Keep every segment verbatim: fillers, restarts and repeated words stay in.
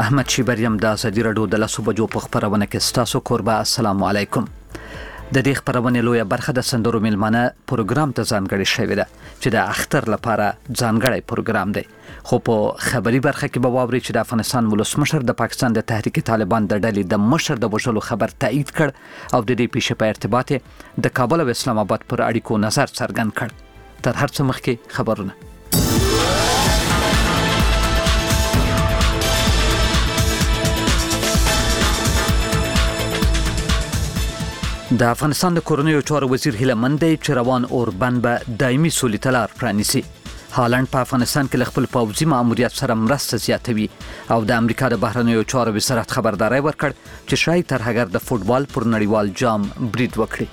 احمد شیبریم د ازادي راډیو د لسو بجو په خبرونه کې ستاسو کوربه. السلام علیکم. د دې خبرونه لویه برخه د سندرو میلمانه پروګرام ته ځانګړې شوې ده چې د اختر لپاره ځانګړی پروګرام دی. خو په خبري برخه کې به واوري چې د افغانستان ولسمشر د پاکستان د تحریک طالبان د ډلې د مشر د وژلو خبر تایید کړ او د دې پیښې په ارتباط د کابل او اسلام آباد پر اړیکو نظر څرګند کړ. تر هر څه مخکې خبرونه. د افغانستان د کورنیو چارو وزیر هیله مند دی چې روان اوربند به دایمي سولې ته لار پرانیسي. هالند په افغانستان کې خپل پوځي ماموریت سره مرسته زیاتوي او د امریکا د بهرنیو چارو وزارت خبرداري ورکړ چې شاید ترهګر د فوتبال پر نړیوال جام برید وکړي.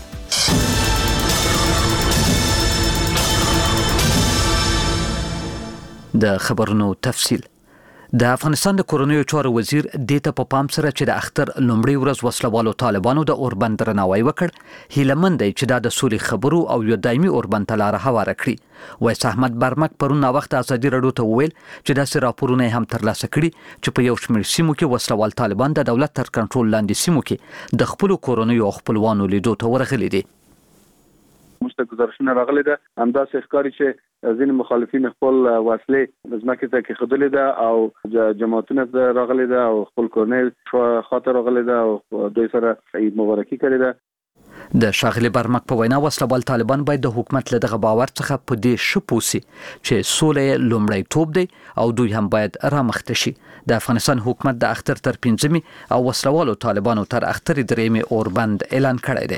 د خبرونو تفصیل. د افغانستان د کورنیو چارو وزیر د ته په پام سره چې د اختر لومړی ورځ وسلوالو طالبانو د اوربند درناوی وکړ، هیله مند دی چې دا د سولې خبرو او یو دایمي اوربند ته لار هواره کړي. وایس احمد برمک پرون نا وخت ازادي راډیو ته وویل چې داسې راپورونه هم ترلاسه کړي چې په یو شمېر سیمو کې وسلوال طالبان د دولت تر کنټرول لاندې سیمو کې د خپل کورنیو او خپلوانو لیدو ته ورغلي دي. مشته گزارشونه راغلي ده، همداسې ښکاري چې ځینې مخالفین خپل وسلې ځمکې ته کېښودلې ده او جماعتونه ته راغلي ده او خپل کورنۍ خاطر راغلي ده او دوی سره عید مبارکي کړې ده. د ښاغلي برمک په وینا وسلوال طالبان باید د حکومت له دغه باور څخه په دې شپوسي چې سولې لومړی توپ دی او دوی هم باید رامخته شي. د افغانستان حکومت د اختر تر پنځمې او وسلوالو طالبانو تر اختر درېمې اوربند اعلان کړی دی.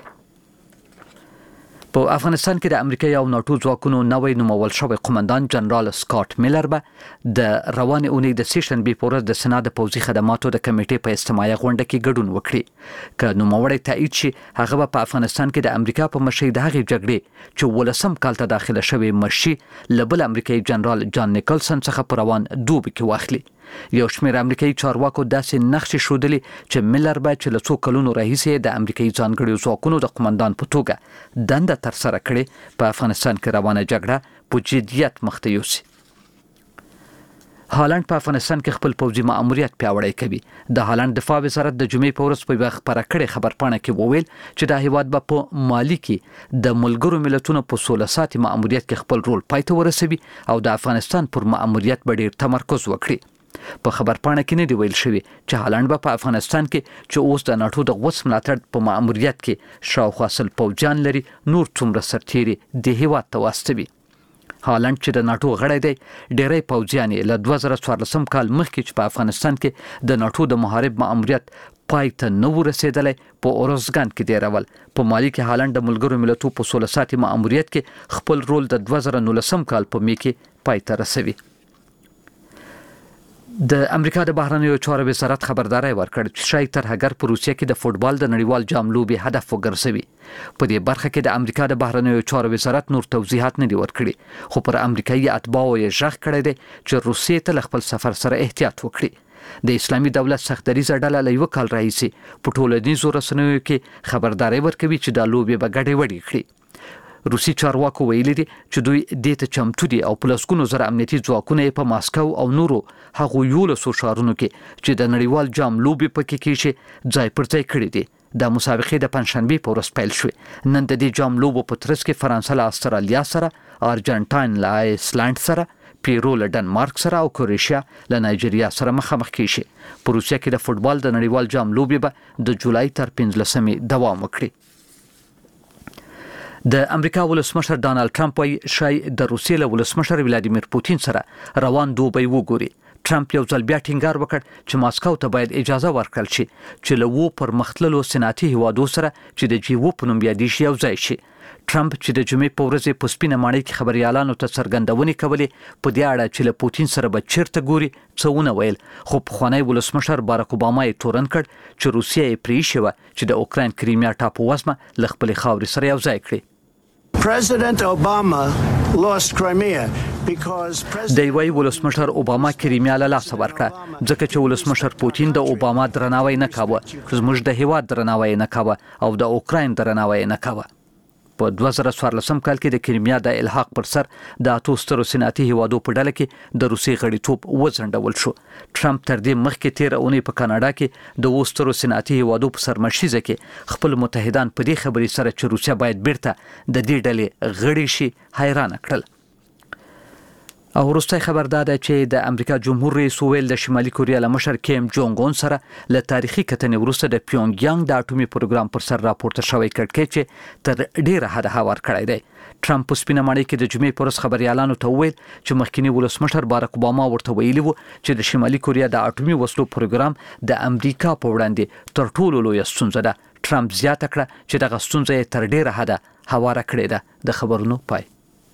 په افغانستان کې د امریکا او ناتو ځواکونو نوې نومول شوی قومندان جنرال سکاټ میلر به د روانې اونۍ د سیشن بي پورز د سنا د پوځي خدماتو د کمیټې په اجتماعي غونډه کې ګډون وکړي. که نوموړی تایید شي هغه به په افغانستان کې د امریکا په مشرۍ د هغې جګړې چې ولسم کال ته داخله شوی مشي لبل امریکایي جنرال جان نیکلسن څخه په روان دوبي کې واخلي. یو شمېر امریکایي چارواکو داسې نقشې ښودلې چې میلر به چې له څو کلونو راهیسې د امریکایي ځانګړو ځواکونو د قومندان په توګه دنده ترسره کړې په افغانستان کې روانه جګړه په جدیت مخته یوسي. هالند په افغانستان کې خپل پوځي ماموریت پیاوړی کوي. د هالند دفاع وزارت د جمعې په ورځ په یوه خپره کړې خبرپاڼه کې وویل چې د هیواد به په مالي کې د ملګرو ملتونو په سوله ساتي ماموریت کې خپل رول پای ته ورسوي او د افغانستان پر ماموریت به ډیر تمرکز وکړي. په خبرپاڼه کې نه دی ویل شوی چې هالند به په افغانستان کې چې اوس د ناتو د غوڅ ملاتړ په ماموریت کې شاوخوا سل پوځیان لري نور څومره سرتیري د هیواد ته واستوي. هالند چې د ناتو غړی دی ډیری پوځیان له دوه زره څوارلسم کال مخکې چې په افغانستان کې د ناتو د محارب ماموریت پای ته نه ورسېدلی په اورزګان کې دی رول. په مالي کې هالند د ملګرو ملتونو په سوله ساتي ماموریت کې خپل رول د دوه زره نولسم کال په می کې پای ته رسوي. د امریکا د بهرنیو چارو وزارت خبرداري ورکړ چې شاید ترهګر په روسیه کې د فوتبال د نړیوال جام لوبې هدف وګرځوي. په دې برخه کې د امریکا د بهرنیو چارو وزارت نور توضیحات نه دي ورکړي، خو پر امریکایي اتباعو یې ژغ کړی دی چې روسیې ته خپل سفر سره احتیاط وکړي. د اسلامي دولت سختدریزه ډله له یو کال راهیسې په ټولنیزو رسنیو کې خبرداري ورکوي چې د لوبې به ګډې وډې کړي. روسي چارواکو ویلي دي چې دوی دې ته چمتو دي او په لسګونو زره امنیتي ځواکونه په ماسکو او نورو هغو یولسو ښارونو کې چې د نړیوال جام لوبې پکې کېږي ځای پر ځای کړي دي. د مسابقې د پنځشنبې په ورځ پیل شوې. نن د دې جام لوبو په ترڅ کې فرانسه له استرالیا سره، ارجنټاین له آیسلند سره، پیرو له ډنمارک سره او کروشیا له نایجیریا سره مخامخ کېږي. په روسیه کې د فوتبال د نړیوال جام لوبې به د جولای تر پنځلسمې دوام وکړي. د امریکا ولسمشر ډانلډ ټرمپ وايي شاید د روسیې له ولسمشر ولادیمیر پوتین سره روان دوبی وګوري. ټرمپ یو ځل بیا ټینګار وکړ چې ماسکو ته باید اجازه ورکړل شي چې له وو پر مختللو صنعتي هیوادو سره چې د جی وو په نوم یادېږي یو ځای شي. ټرمپ چې د جمعې په ورځ په سپینه ماڼۍ کې خبريالانو ته څرګندونې کولې په دې اړه چې له پوتین سره به چیرته ګوري څه ونه ویل، خو پخوانی ولسمشر باراک اوباما یې تورن کړ چې روسیه یې پرېښې وه چې د اوکراین کریمیا ټاپووزمه له خپلې خاورې سره یو ځای کړي. President Obama lost Crimea because د وی ولسمشر اوباما کریمیا له لاسه ورکړه ځکه چې ولسمشر پوتین د اوباما درناوی نه کاوه، زموږ د هیواد درناوی نه کاوه او د اوکراین درناوی نه کاوه. په دوه زره څوارلسم کال کې د کریمیا د الحاق پر سر د اتو سترو صنعتي هیوادو په ډله کې د روسي غړیتوب وځنډول شو. ټرمپ تر دې مخکې تیر اونۍ په کاناډا کې د اوو سترو صنعتي هیوادو په سرمشیزه کې خپل متحدان په دې خبرې سره چې روسیا باید بیرته د دې ډلې غړي شي حیران کړل. او وروستی خبر دا ده چې د امریکا جمهور رئیس ویل د شمالي کوریا له مشر کیم جونګ اون سره له تاریخي کتنې وروسته د پیونګ یانګ د اټومي پروګرام پر سر راپورته شوی کړکېچ چې تر ډیره حد هوار کړی دی. ټرمپ په سپینه ماڼۍ کې د جمعې پر ورځ خبريالانو ته وویل چې مخکنی ولسمشر باراک اوباما ورته ویلي وو چې د شمالي کوریا د اټومي وسلو پروګرام د امریکا په وړاندې تر ټولو لویه ستونزه ده. ټرمپ زیاته کړه چې دغه ستونزه تر ډیره حد هوار کړې ده. د خبرونو پای.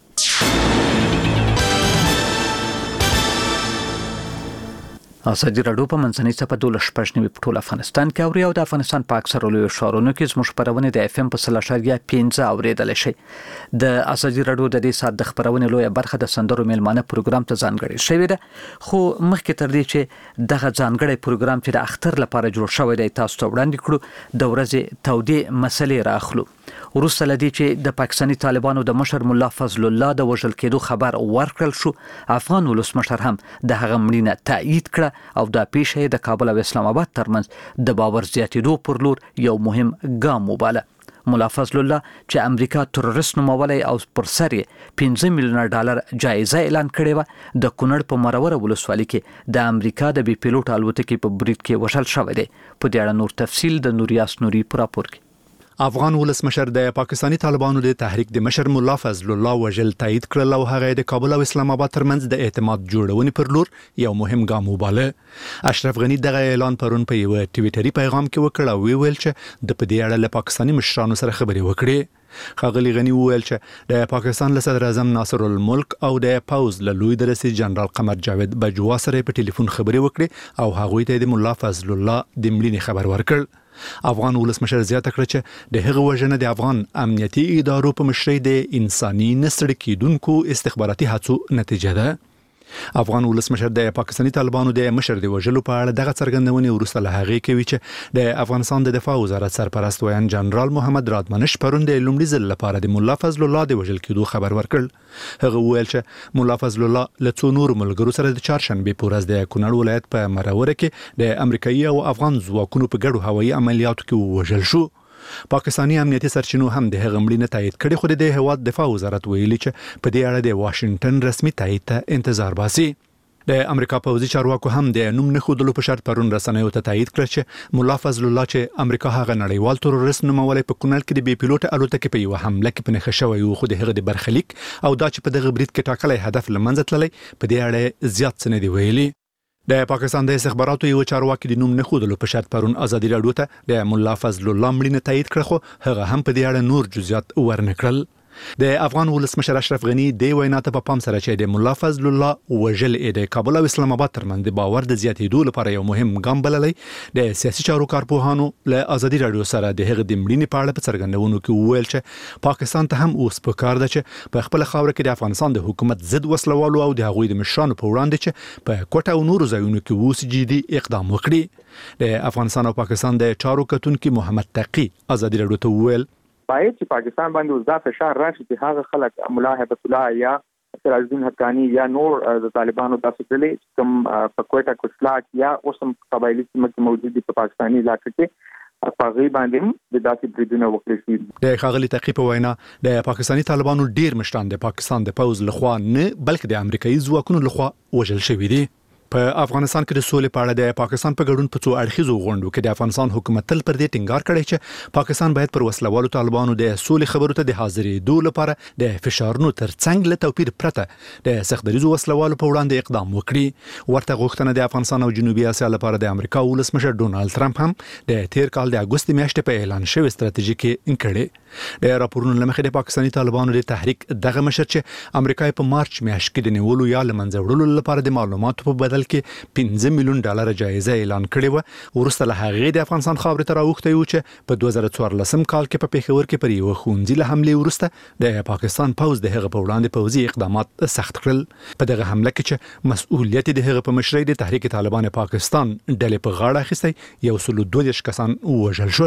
ازادي راډیو په منځنۍ صفحه دولس شپږ نوي په ټول افغانستان کې اوري او د افغانستان په اکثره لویو ښارونو کې زموږ خبرونه د اف ام په سل اشاریه پنځه اوریدل شي. د ازادي راډیو د دې سات د خبرونه لویه برخه د سندرو میلمانه پروګرام ته ځانګړی شوی ده. خو مخکې تر دې چې دغه ځانګړی پروګرام چې د اختر لپاره جوړ شوی دی تاسو ته وړاندې کړو د ورځې تودې مسلې راخلو. وروسته لدی چې د پاکستاني طالبانو د مشر مولا فضل الله د وژل کېدو خبر ورکړل شو، افغان ولسمشر هم د هغه مړینه تایید کړه او دا پیښه د کابل او اسلام آباد ترمنځ د باور زیاتېدو پر لور یو مهم ګام وباله. مولا فضل الله چې امریکا تروریست نومولی او پر سر یې پنځه میلیونه ډالر جایزه اعلان کړې وه، د کونړ په مروره ولسوالۍ کې د امریکا د بي پیلوټ الوتکې په برید کې وژل شوی دی. په دې اړه نور تفصیل د نوریاس نوري په راپور کې. افغان ولسمشر د پاکستاني طالبانو د تحریک د مشر مولا فضل الله وژل تایید کړل او هغه د کابل او اسلام آباد ترمنځ د اعتماد جوړونې پر لور یو مهم ګام وباله. اشرف غنی دغه اعلان پرون په یو ټویټري پیغام کې وکړ او ویل چې د په دې اړه له پاکستاني مشرانو سره خبرې وکړي. ښاغلي غنی وویل چې د پاکستان له صدر اعظم ناصر الملک او د پوز له لوی درسي جنرال قمر جاوید بجوا سره په ټلیفون خبرې وکړي او هغوی ته د مولا فضل الله د مړینې خبر ورکړ. افغان ولسمشر زیاته کړه چې د هغه وژنه د افغان امنیتي ادارو په مشرۍ د انساني نسړ کېدونکو استخباراتي هڅو نتیجه ده. افغان ولسمشر د پاکستاني طالبانو د مشر د وژلو په اړه دغه څرګندونې وروسته له هغې کوي چې د افغانستان د دفاع وزارت سرپرست ویان جنرال محمد رادمنش پرون د لومړي ځل لپاره د مولا فضل الله د وژل کېدو خبر ورکړ. هغه وویل چې مولا فضل الله له څو نورو ملګرو سره د چهارشنبې په ورځ د کونړ ولایت په مروره کې د امریکایي او افغان ځواکونو په ګډو هوایي عملیاتو کې ووژل شو. پاکستاني امنیتي سرچینو هم د هغه مړینه تایید کړې، خو د هیواد دفاع وزارت ویلي چې په دې اړه د واشنگټن رسمي تایید ته انتظار باسي. د امریکا پوځي چارواکو هم د نوم نه ښودلو په شرط پرون رسنیو ته تایید کړ چې مولا فضل الله چې امریکا هغه نړیوال تروریست نومولی په کونړ کې د بي پیلوټ الوتکې په یوه حمله کې په نښه شوی و، خو د هغه د برخلیک او دا چې په دغه برید کې ټاکلی هدف له منځه تللی په دې اړه زیات څه نه دي ویلي. د پاکستان د استخباراتو یو چارواکي د نوم نه ښودلو په شرط پرون ازادي راډیو ته د مولا فضل الله مړینه تایید کړه، خو هغه هم په دې اړه نور جزئیات ورنه کړل. د افغان ولسمشر اشرف غنی د وینا ته په پام سره چې د مولا فضل الله وژل د کابل او اسلام آباد ترمنځ د باور د زیاتېدو لپاره یو مهم ګام بللی. د سیاسي چارو کارپوهانو له ازادي راډیو سره د هغه د مړینې په اړه په څرګندونو کې وویل چې پاکستان ته هم اوس پکار ده چې په خپل خاوره کې د افغانستان د حکومت ضد وسلوالو او د هغوی د مشرانو په وړاندې چې په کوټه او نورو ځایونو کې اوس جدي اقدام وکړي. د افغانستان او پاکستان د چارو کتونکي محمد تقی ازادي راډیو ته وویل باید چې پاکستان باندې اوس دا فشار راشي چې هغه خلک مولا هیبت الله یا سراج الدین حقانی یا نور د طالبانو داسې ډلې کوم په کوټه کوټلاک یا اوسم قبایلي سیمه کې موجود دي په پاکستاني علاقه کې په غي باندې د داسې بریدونو وکړي شي. د ښاغلي تقی په وینا د پاکستاني طالبانو ډیر مشران د پاکستان د پوز لخوا نه بلکې د امریکایي ځواکونو لخوا وژل شوي دي. په افغانستان کې د سولې په اړه د پاکستان په ګډون په څو اړخیزو غونډو کې د افغانستان حکومت تل پر دې ټینګار کړی چې پاکستان باید پر وسلوالو طالبانو د سولې خبرو ته د حاضرېدو لپاره د فشارونو ترڅنګ له توپیر پرته د سختدریزو وسلوالو په وړاندې اقدام وکړي. ورته غوښتنه د افغانستان او جنوبي اسیا لپاره د امریکا ولسمشر ډونالد ټرمپ هم د تیر کال د اګوست میاشتې په اعلان شوی ستراتیژي کې انکړي. د راپورونو لمخې د پاکستاني طالبانو د تحریک دغه مشر چې امریکا په مارچ میاشت کې د نیولو یا لمنځه وړلو لپاره د معلوماتو په بدل کې پنځه میلیون ډالر جایزه اعلان کړې و، ورسته له هغې د افغانستان خاورې ته راوښتی و چې په دوه زره څوارلسم کال کې په پېښور کې پر یوه ښوونځي له حملې وروسته د پاکستان پوځ د هغه په وړاندې پوځي اقدامات سخت کړل. په دغه حمله کې چې مسؤلیت د هغه په مشرۍ د تحریک طالبان پاکستان ډلې په غاړه اخیستی یو سل دوه دېرش کسان ووژل شول.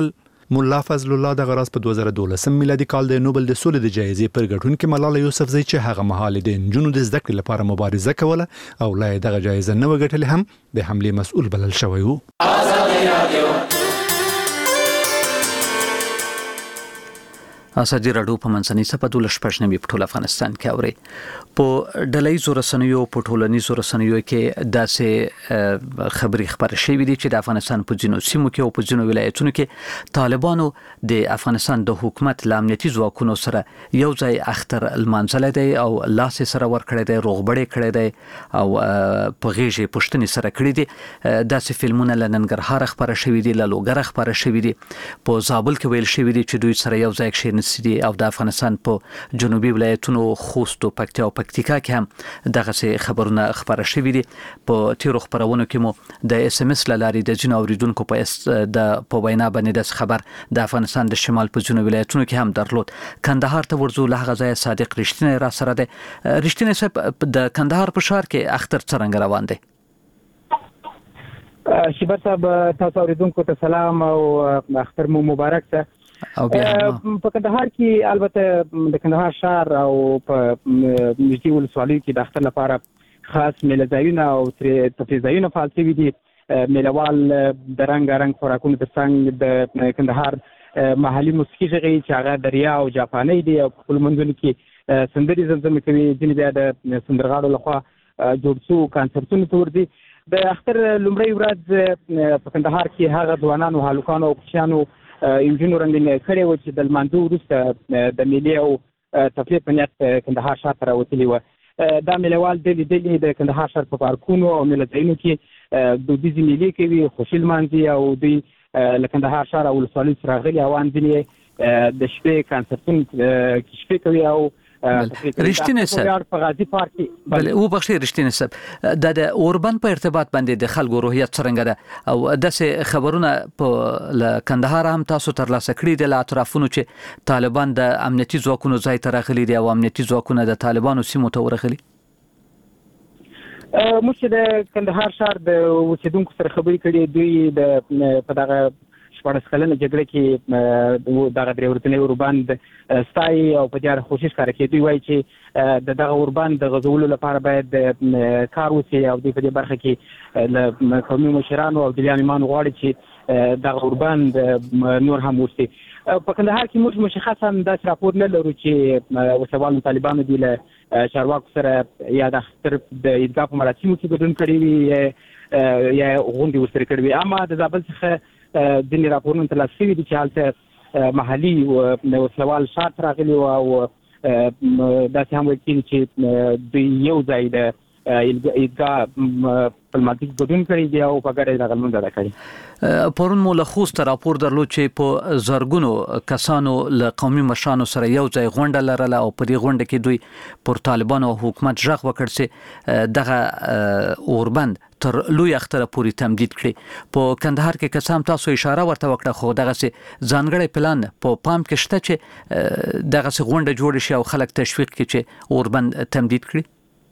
مولا فضل الله د غراس په دوه زره دولس میلادي کال د نوبل د سولې د جایزې پر ګټونکو ملاله یوسفزۍ چې هغه مهال د نجونو د زده کړې لپاره مبارزه کوله او لا دغه جایزه نه وګټلې هم د حمله مسؤل بلل شوی وو. ازادي راډیو په منځنۍ صفه د لشپښنوي په ټول افغانستان کې اوري په ډلهیزو رسنیو په ټولنیزو رسنیو کې داسې خبري خبرې شوې دي چې د افغانستان په ځینو سیمو کې او په ځینو ولایتونو کې طالبانو د افغانستان د حکومت لامنیتي ځواکونو سره یو ځای اختر المنزل دی او لاس سره ور کړی دی روغبړې کړی دی او په غیږه پښتني سره کړی دي. داسې فلمونه لننګرهار خبره شوې دي لالوګر خبره شوې دي په زابل کې ویل شوې دي چې دوی سره یو ځای کې سيدي او د افغانستان په جنوبي ولایتونو خوست او پکتیا او پکتیکا کې هم دغه خبرونه خبره شوې دي. په تیرو خبرونو کې مو د اس ام اس لاري د جنو اوریدونکو په د په وینا باندې د خبر د افغانستان د شمال په جنوبي ولایتونو کې هم درلود. کندهار ته ورزو له غزای صادق رښتینی را سره ده. رښتینی صاحب د کندهار په ښار کې اختر څنګه روان دي؟ شیبر صاحب تاسو اوریدونکو ته سلام او اختر مو مبارک شه. او بیا په کندهار کې البته د کندهار شهر او په نږدې ولسوالۍ کې د اختر لپاره خاص میله ځایونه او تفریح ځایونه فعال شوي دي. میلهوال د رنګارنګ خوراکونو ترڅنګ د کندهار محلي موسیقي غږی چې هغه دریا او جاپاني دي او په منځونو کې سندري زمزمه کوي. ځینې بیا د سندرغاړو لخوا جوړ شو کانسرتونو ته ورځي. د اختر لومړۍ ورځ په کندهار کې هغه ځوانانو هلکانو او کوچیانو انجینو رنګین کړي و چې د لمانځه وروسته د ملي او تفریح په نیت کندهار ښار ته راوتلي وو. دا میلهوال د لیدلې د کندهار ښار په پارکونو او میله ځایونو کې دودیزې میلې کوي خوشي لمانځي او دوی له کندهار ښار او ولسوالۍ څخه راغلي اوان ځینې د شپې کانسرتونه کې شپې کوي او رښتینی صاحب په غازی پارک کې بل او بخښي رښتینی صاحب د اوربن په ارتباط باندې د خلکو روحیت څنګه ده او داسې خبرونه په کندهار هم تاسو ترلاسه کړی د اطرافونو چې طالبان د امنیتي ځواکونو ځای ته راغلي دي او امنیتي ځواکونه د طالبانو سیمو ته ورغلي؟ موږ د کندهار ښار د اوسیدونکو سره خبرې کړې دوی د په دغه شپږ کلنه جګړه کې دغه درې ورتنې اوربان ستای او په دې اړه کوشش کوي. دوی وایي چې د دغه اوربان د غزولو لپاره باید کار وشي او د دې برخه کې له قومي مشرانو او د امامانو غواړي چې دغه اوربان نور هم وشي. په کندهار کې موږ مشخصا داسې راپور نه لرو چې وسوال طالبانو دی له چارواکو سره یا د اختر د عیدګاه په مراسمو کې ګډون کړی وي یا غونډې ورسره کړې وي. اما د زابل څخه ځینې راپورونه ترلاسه شوي دي چې هلته محلي وسلوال ښار ته راغلي وو او داسې هم ویل کېږي چې دوی یو ځای د عیدګاه په لمانځه کې ګډون کړی دی او په ګډه دغه لمونځ ادا کړی. پرون مو له خوست راپور درلود چې په زرګونو کسانو له قومي مشرانو سره یو ځای غونډه لرله او په دې غونډه کې دوی پر طالبانو او حکومت ژغ وکړ چې دغه اوربند تر لوی اختر پورې تمدید کړي. په کندهار کې قسم تاسو اشاره ورته وکړه خو دغه سي ځانګړی پلان په پام کې شته چې دغه سي غونډه جوړ شي او خلک تشویق کړي چې اوربند تمدید کړي.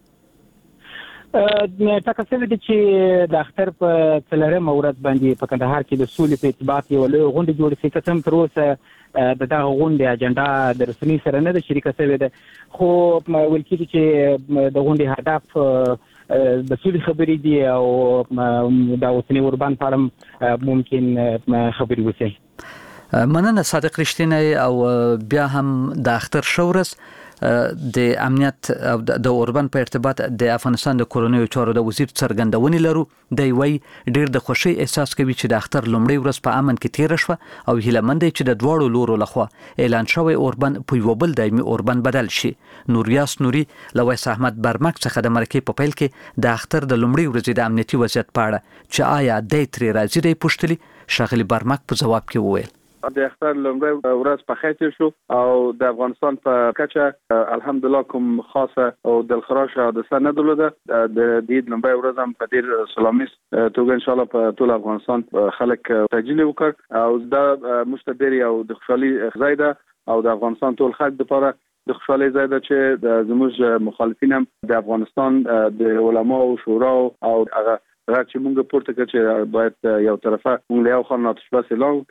ټاکل شوی دی چې د اختر په څلورمه ورځ باندې په کندهار کې د سولې په ارتباط یوه لویه غونډه جوړه شي. که څه هم تر اوسه د دغه غونډې اجنډا د رسنۍ سره نه ده شریکه شوې ده خو ویل کېږي چې د غونډې هدف د سولې خبرې دي او د اوسني اوربان په اړه ممکن خبرې وشي. مننه صادق رښتینی او بیا هم د اختر شورس د امنیت او د اوربن په ارتباط د افغانستان د کورونیو چارو د وزیر څرګندونې لرو. دی وی ډیر د خوشي احساس کوي چې د اختر لومړی ورځ په امن کې تیر شوه او هیلمند چې د دواړو لورو لخوا اعلان شوی اوربن په یو بل دایمي اوربن بدل شي. نوریاس نوري لویس احمد برمک څخه د مرکې په پیل کې د اختر د لومړی ورځې د امنیتي وضعیت په اړه چې آیا د تری راځي دی پوښتلي شغلی برمک په جواب کې وویل د اختر لومړی ورځ په خیر شو او د افغانستان په کچه الحمدلله کوم خاصه او دلخراش حادثه نه درلوده. د دې لومړی ورځ هم په ډیر سلاميس توګه ان شاء الله په ټول افغانستان خلک تجلیل وکړ او دا مستدری او د خوشحالي ځای ده او د افغانستان ټول خلک لپاره د خوشحالي ځای ده چې د زموږ مخالفین هم د افغانستان د علما او شورا او هغه راځي موږ پورته کړ چې باید یو طرفه موږ له یو خوا آتش بس اعلان وکړو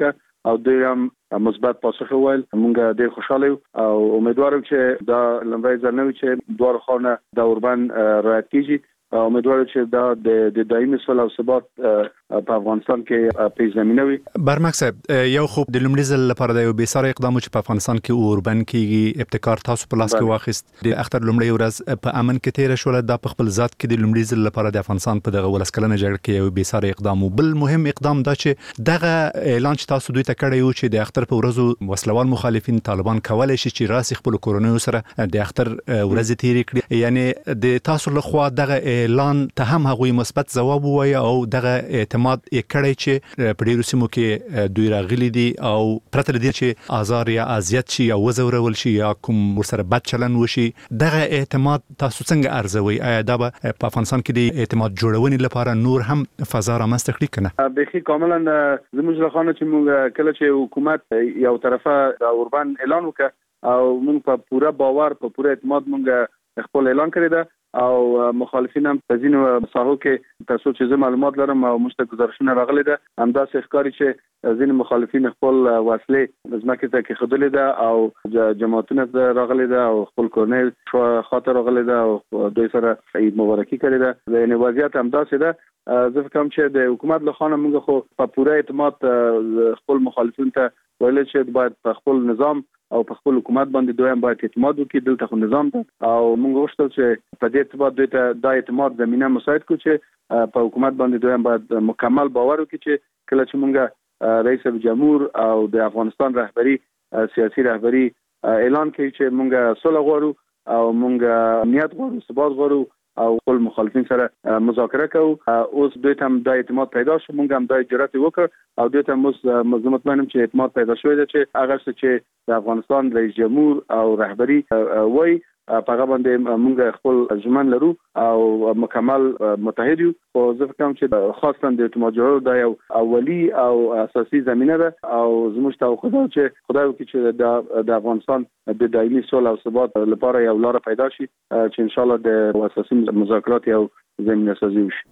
او دوی هم مثبت پاسخ ویل. موږ ډیر خوشاله یو او امیدوارم چې دا لمړی ځل نه وي چې دوه خانه د اوربند رعایت کیږي. امیدوارم چې دا د دایمي صلح او ثبات په افغانستان کې پیش زمینه وي. برمک صاحب یو خوب د لومړي ځل لپاره د یو بیساره اقدام چې په افغانستان کې اوربند کېږي ابتکار تاسو په لاس کې واخیست. د اختر لومړی ورځ په امن کې تیر شول. دا په خپل ذات کې د لومړي ځل لپاره د افغانستان په دغه ولسکلنه جګړه کې یو بیساره اقدام او بل مهم اقدام دا چې دغه اعلان چې تاسو دوی ته کړی و چې د اختر په ورځو وسلوال مخالفین طالبان کولای شي چې راسي خپل کورونو سره د اختر ورځ تیر کړي، یعنی د تاسو له خوا دغه اعلان ته هم هغوی مثبت جواب وایي او دغه اعتماد یې کړی چې په ډیرو سیمو کې دوی راغلي دي او پرته له دې چې آزار یا اذیت شي یا وزورول شي یا کوم ورسره بد چلن وشي، دغه اعتماد تاسو څنګه ارزوي؟ آیا دا به په افغانستان کې د اعتماد جوړونې لپاره نور هم فضا رامنځته کړي کنه؟ بخي کاملا زموږ له خانه چې موږ کله چې حکومت یو طرفه د اوربند اعلان وکړ او موږ په پوره باور په پوره اعتماد موږ خپل اعلان کړی دا او مخالفین هم په ځینو ساحو کې تاسو چې زه معلومات لرم او مشته گزارشونه راغلي ده همداسې ښکاري چې ځینې مخالفین خپل وسلې ځمکې ته کېښودلې ده او جماعتونه راغلي ده او خپل کورنۍ خاطر راغلي ده او دوی سره عید مبارکي کړې ده. یعنې وضعیت همداسې ده. زه فکر کوم چې د حکومت له خوا موږ خو په پوره اعتماد خپل مخالفین ته ویل چې باید په خپل نظام او په خپل حکومت باندې دوی هم باید اعتماد وکړي. دلته خو نظام ده او موږ غوښتل چې په دې اعتبار دوی ته د اعتماد زمينه مساعد کړو چې په حکومت باندې دوی هم باید مکمل باور وکړي چې کله چې موږ رئیس جمهور او د افغانستان رهبری سیاسي رهبری اعلان کوي چې موږ صلح غواړو او موږ امنیت غواړو، ثبات غواړو او خپل مخالفین سره مذاکره کوو، اوس دوی ته هم د اعتماد پیدا شو. موږ هم د جرأت وکړ او دوی ته هم مطمئنم چې اعتماد پیدا شوی دی چې هغه څه چې د افغانستان رئیس جمهور او رهبری وایي په هغه باندې موږ خپل ژمن لرو او مکمل متحد یو. خو زه فکر کوم چې خاصه د اعتماد جوړولو دا یو اولی او اساسي زمینه ده او زموږ توقع ده چې خدای وکړي چې د افغانستان د دایمي صلح او ثبات لپاره یو لار پیدا شي چې ان شاء الله د اساسي مذاکرات یو زمینه سازي وشي.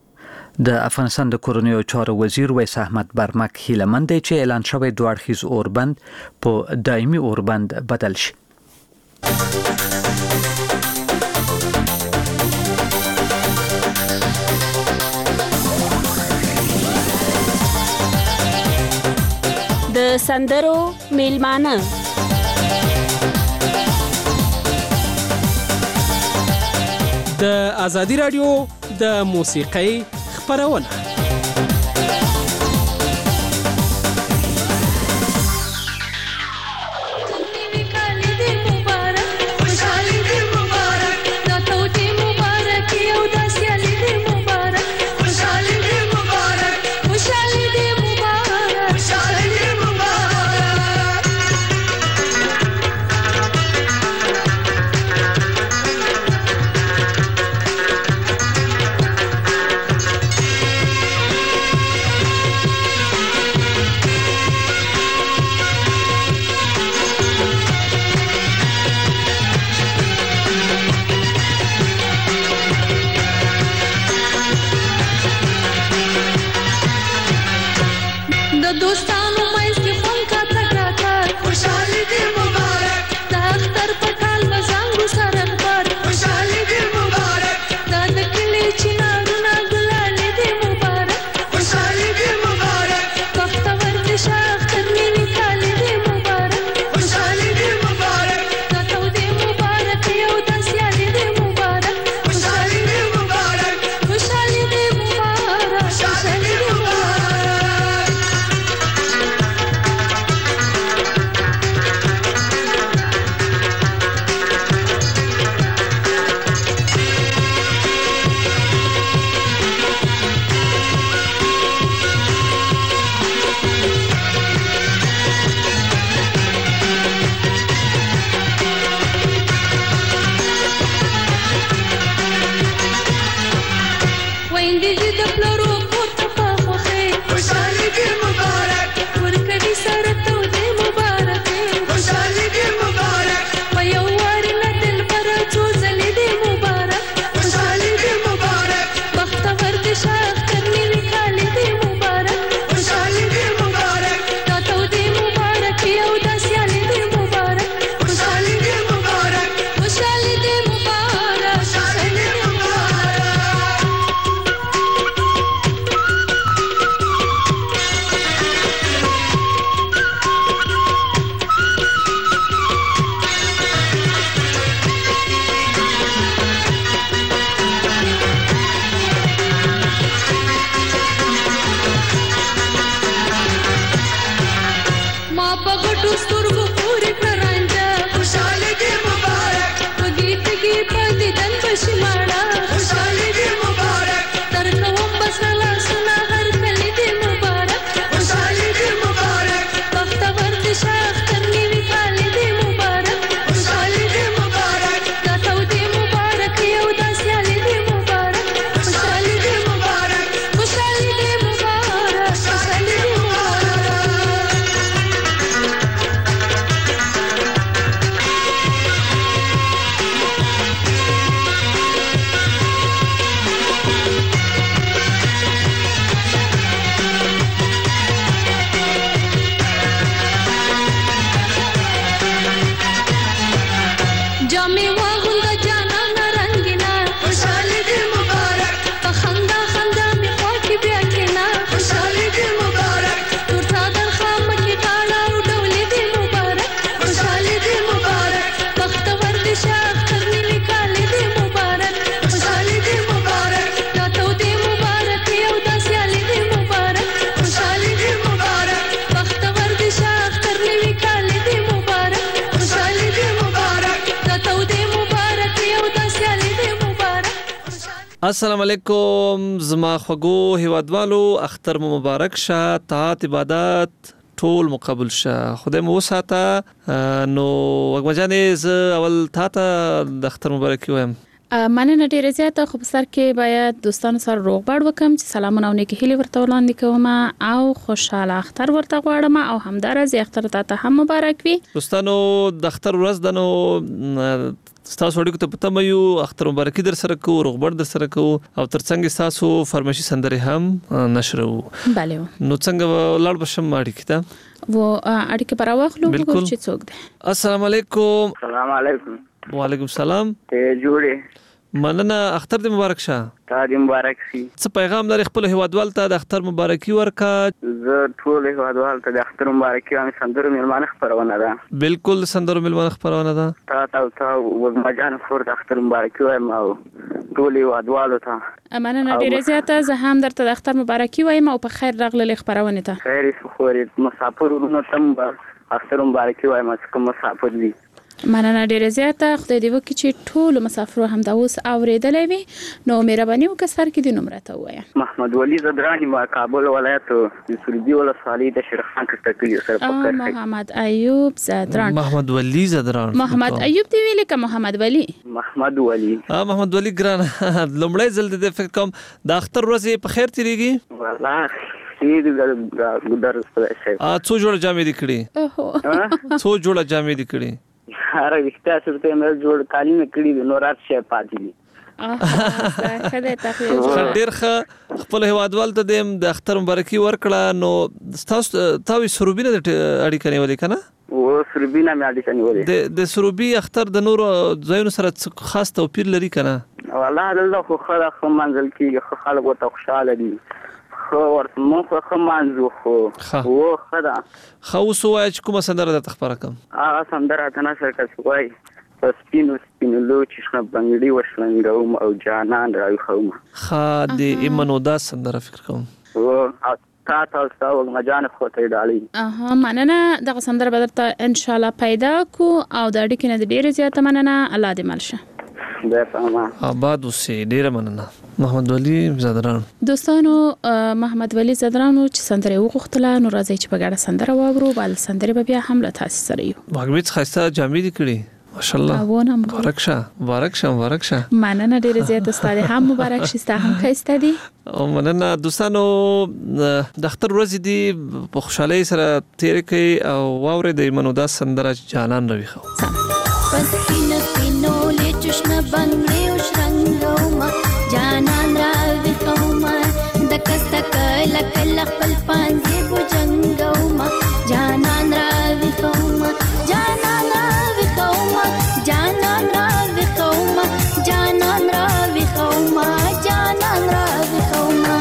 د افغانستان د کورنیو چارو وزیر ویس احمد برمک هیلمند دی چې اعلان شوی دوه اړخیز اوربند په دایمي اوربند بدل شي. د سندرو میلمانه د ازادي رادیو د موسیقۍ خبرونه. غټو سترګو پورې کړانجا خوشاله دې مبارک وګي تګي په دیدن بشي ماړه خوشاله دې مبارک تر کوم بسلا سنا هر کلی دې مبارک خوشاله دې مبارک بختور دې شاخ کرنی وی کاله دې مبارک خوشاله دې مبارک دا تو دې مبارک یو داسياله دې مبارک خوشاله دې مبارک خوشاله دې مبارک خوشاله دې जामे वागुंदा जाना ना रंगीना खुशाली दे मुबारक पखंदा खंदा में खोकी ब्याकेना खुशाली दे मुबारक तुर सादर खाम की काला उडोली दे मुबारक खुशाली दे मुबारक बख्तवर दे शाख करनी निकाली दे मुबारक खुशाली दे मुबारक दातो दे मुबारक यौ दस्याली दे मुबारक खुशाली दे मुबारक बख्तवर दे शाख करनी निकाली दे मुबारक खुशाली दे मुबारक السلام علیکم زما خوږو هیوادوالو اختر مو مبارک شه طاعت عبادت ټول مقبول شه خدای مو وساته نو وګمجانې ز اول تا ته د اختر مبارکي وایم مننه ډیره زیاته خو په سر کې باید دوستانو سره روغبړ وکم چې سلامونه او نیکی هیلې ورته وړاندې کوم او خوشاله اختر ورته غواړم او همدارز اختر ته هم مبارک وي دوستانو د اختر ورځ د نو تاسو وړي ته پته مې یو اختر مبارکي در سره کو روغبړ در سره کو او ترڅنګ تاسو فرمایشي سندره هم نشرو bale نو څنګه لاړ بشم ماړي کیته و اړیکه پر واخلو وګور چې څوک دی السلام علیکم السلام علیکم وعلیکم السلام ته جوړې مننه اختر دې مبارک شه تا دې مبارک شي څه پیغام لري خپل هیوادوال ته د اختر مبارکي ورکا زه ټول هیوادوال ته د اختر مبارکي وایم سندرو ملمانه خبرونه ده بالکل سندرو ملمانه خبرونه ده تا تا تا وګمجان فور د اختر مبارکي وایم او ټول هیوادوالو ته مننه ډیره زیاته زه هم درته د اختر مبارکي وایم او په خیر راغلل خبرونه ته خیر خوري مسافرونو تم اختر مبارکي وایم چې کوم مسافر دي مننه ډیره زیاته خدای دې وکړي چې ټول مسافر هم دا اوس اوریدلې وي نو مهرباني وکړه سر کې د نمبر ته وایا محمد ولی زدرانی ما کابل ولایت سربي ولسوالۍ د شیرخان کټکلی سره پکړ محمد ایوب زدران محمد ولی زدران محمد ایوب دی ویل ک محمد ولی محمد ولی ها محمد ولی ګران لمړی ځل د فکر کوم د اختر ورځ په خیر تیریږي والله دې ګدر سره ا څو جوړ جامې دي کړې څو جوړ جامې دي کړې هر وخت څه ته مې جوړ کالینه کړې نو رات شي پاتې دي ډېر ښه خپل هیوادوال ته د اختر مبارکي ورکړه نو تاسو تاسو سروبینه اړیکه نیولې کنه او سروبینه مې اړیکه نیولې د د سروبي اختر د نور ځایونو سره خاص توپیر لري کنه والله الله خو خلک منځل کې خلک ورته خوشاله دي خو ورته مو خو منځو خو او خدا خو سو چې کوم سندره د تخبره کوم هغه سندره ته نه سره کوي سپینو سپینو لو چې شنه بنگړي وشلنګوم او جانان راوي خوم خاده ایمنو دا سندره فکر کوم او تا تاسو او مجان خو ته ډالي اها مننه دغه سندره بدرته ان شاء الله پیدا کو او د اړیکې نه ډیره زیاته مننه الله دې ملشه آباد اوسې ډیره مننه محمد ولی زدران دوستانو محمد ولی زدرانو چې سندره وغوښتله نو راځي چې په ګډه سندره واورو بل سندره به بیا هم له تاسو سره یو واګمیت خاصه جامې دي کړې ماشاءالله مبارک شه مبارک شه مبارک شه مننه ډیره زیاته ستاره هم مبارک شي ستاره هم خسته دي او مننه دوستانو د اختر ورځ دي په خوشحالۍ سره تیر کوي او واورې د ایمنو دا سندره جانان روي خو پسینه پینو لچشنه بنگړې او شرنګوما جانان راوي کوما دکست کل کل خپل پانځي بوجنګوما جانان راوي کوما جانان راوي کوما جانان راوي کوما جانان راوي کوما جانان راوي کوما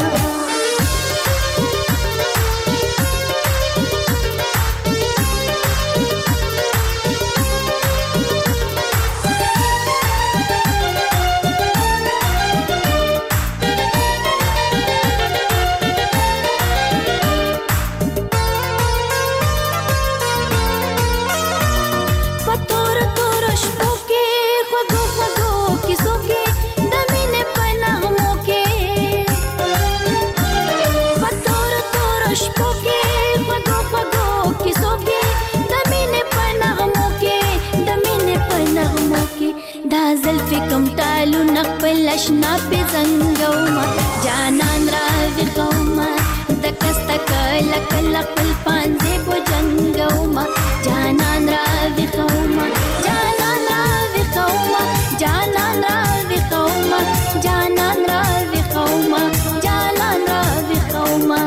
ناشنا په زنګوما جانان را وکوما د کستا کله کله خپل پانځه په جنګوما جانان را وکوما جانان را وکوما جانان را وکوما جانان را وکوما جانان را وکوما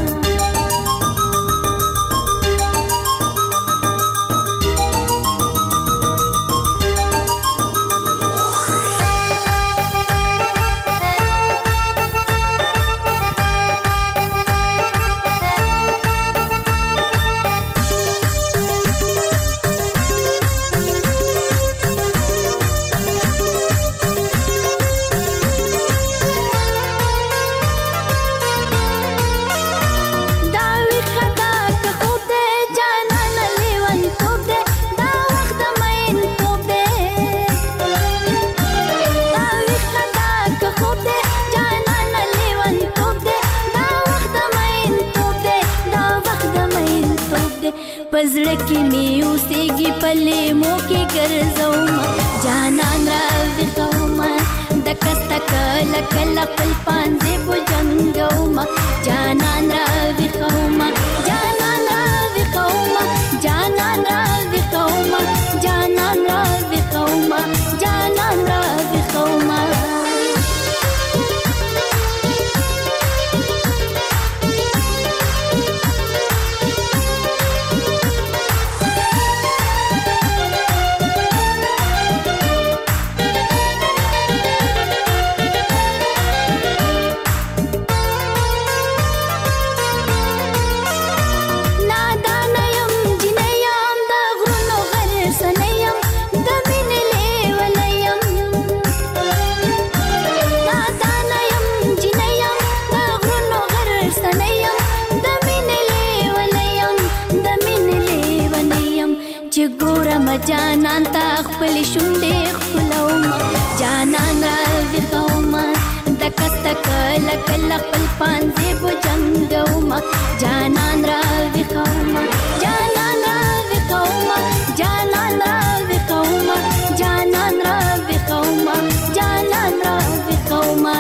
پزړه کې مې اوسېږي پلې مو کې ګرځوما جانان را وکوما د کستا کله کله خپل پانځه په جنګوما جانان را وکوما جانان را وکوما جانان را وکوما جانان را وکوما جانان را وکوما جانان تا خپل شونډې خپلوما جانان را وکوما د کستا کله کله خپل پانځه په جنګوما جانان را وکوما جانان را وکوما جانان را وکوما جانان را وکوما جانان را وکوما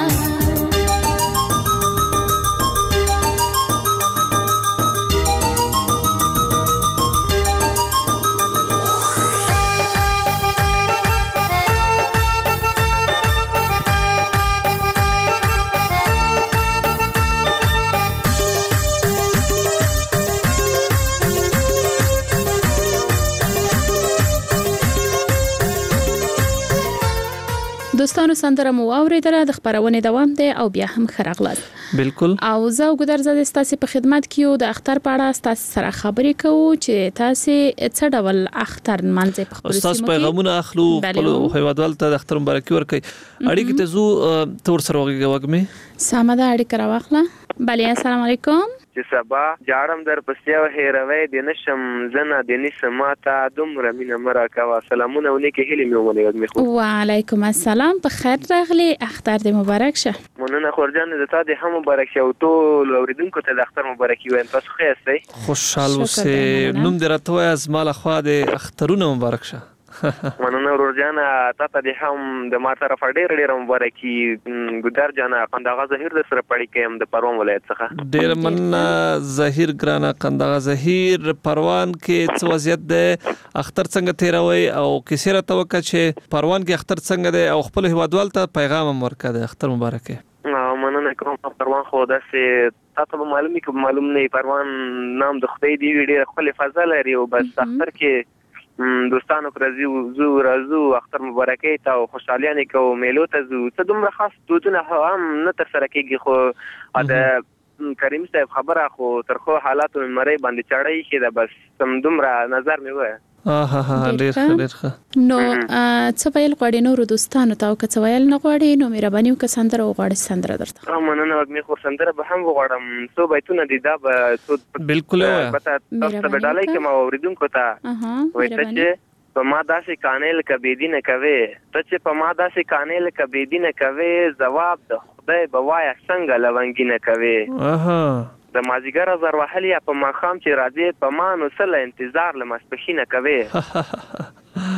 دوستانو سندره مو اوریدله د خبرونه دوام دی او بیا هم خراغلاس بالکل او زه ګذر ستاسو په خدمت کې یو د اختر په اړه ستاسو سره خبرې کوو چې تاسو څه ډول اختر منځ په خپل سیمه کې تاسو پیغامونه اخلو خپل هیوادوال ته د اختر مبارکي ورکړي اړیکې ته زو تور سره وګورئ سامده اړیکه راوخله بله السلام علیکم چې سبا جاړم در پسې او هیروي د نشم زنه د نسماته دومره مینه مرکه سلامونه ونکه هلي مې ونه مې خو وعلیکم السلام په خیر راغلی اختر دې مبارک شه مننه خورجان د تا دې هم مبارک شه او ټول اوریدونکو ته د اختر مبارکي وایم تاسو ښه یاستئ خوشحال اوسئ نوم دې راته وایه زما له خوا د اخترونه مبارک شه مننه ورجانه تاسو دې هم د ما طرف ډېر ډېر مبارکي ګدار جانا قندغه ظهیر د سره پړی کيم د پروان ولایت څخه ډېر مننه ظهیر ګرانه قندغه ظهیر پروان کې څه وضعیت ده اختر څنګه تیروي او کیسه را توکه چې پروان کې اختر څنګه ده او خپل هیوادوال ته پیغام ورکړه د اختر مبارکه مننه کوم پروان خو داسې تاسو معلومي کوم معلوم نه پروان نام د خدای دی ډېر خپل فضل لري او بس اختر کې دوستانو راځي زو راځو اختر مبارکي ته او خوشحاليانه کو میلو ته زو څه دومره خاص دودونه هم نه تر سره کېږي خو د کریم صاحب خبره خو تر خو حالاتو مری باندې چړای شي دا بس سم دومره نظر مې وای اه ها ډېر ډېر ښه نو څه ویل غواړي نور دوستانو ته او که څه ویل نه غواړي نو مهرباني وکړه سندره وغواړي سندره درته مننه وګمې خو سندره به هم وغواړم څو بیتونه دي دا به څو بالکل پته تاسو به ډالۍ کې ما اوریدونکو ته وایي چې په ما داسې کانل کبیدینه کوي ته چې په ما داسې کانل کبیدینه کوي جواب د خدای بوایا څنګه لونګینه کوي اها د مازیګر زر وهلی په ماخام چې راځي په ما نو سره انتظار لمسپخینه کوي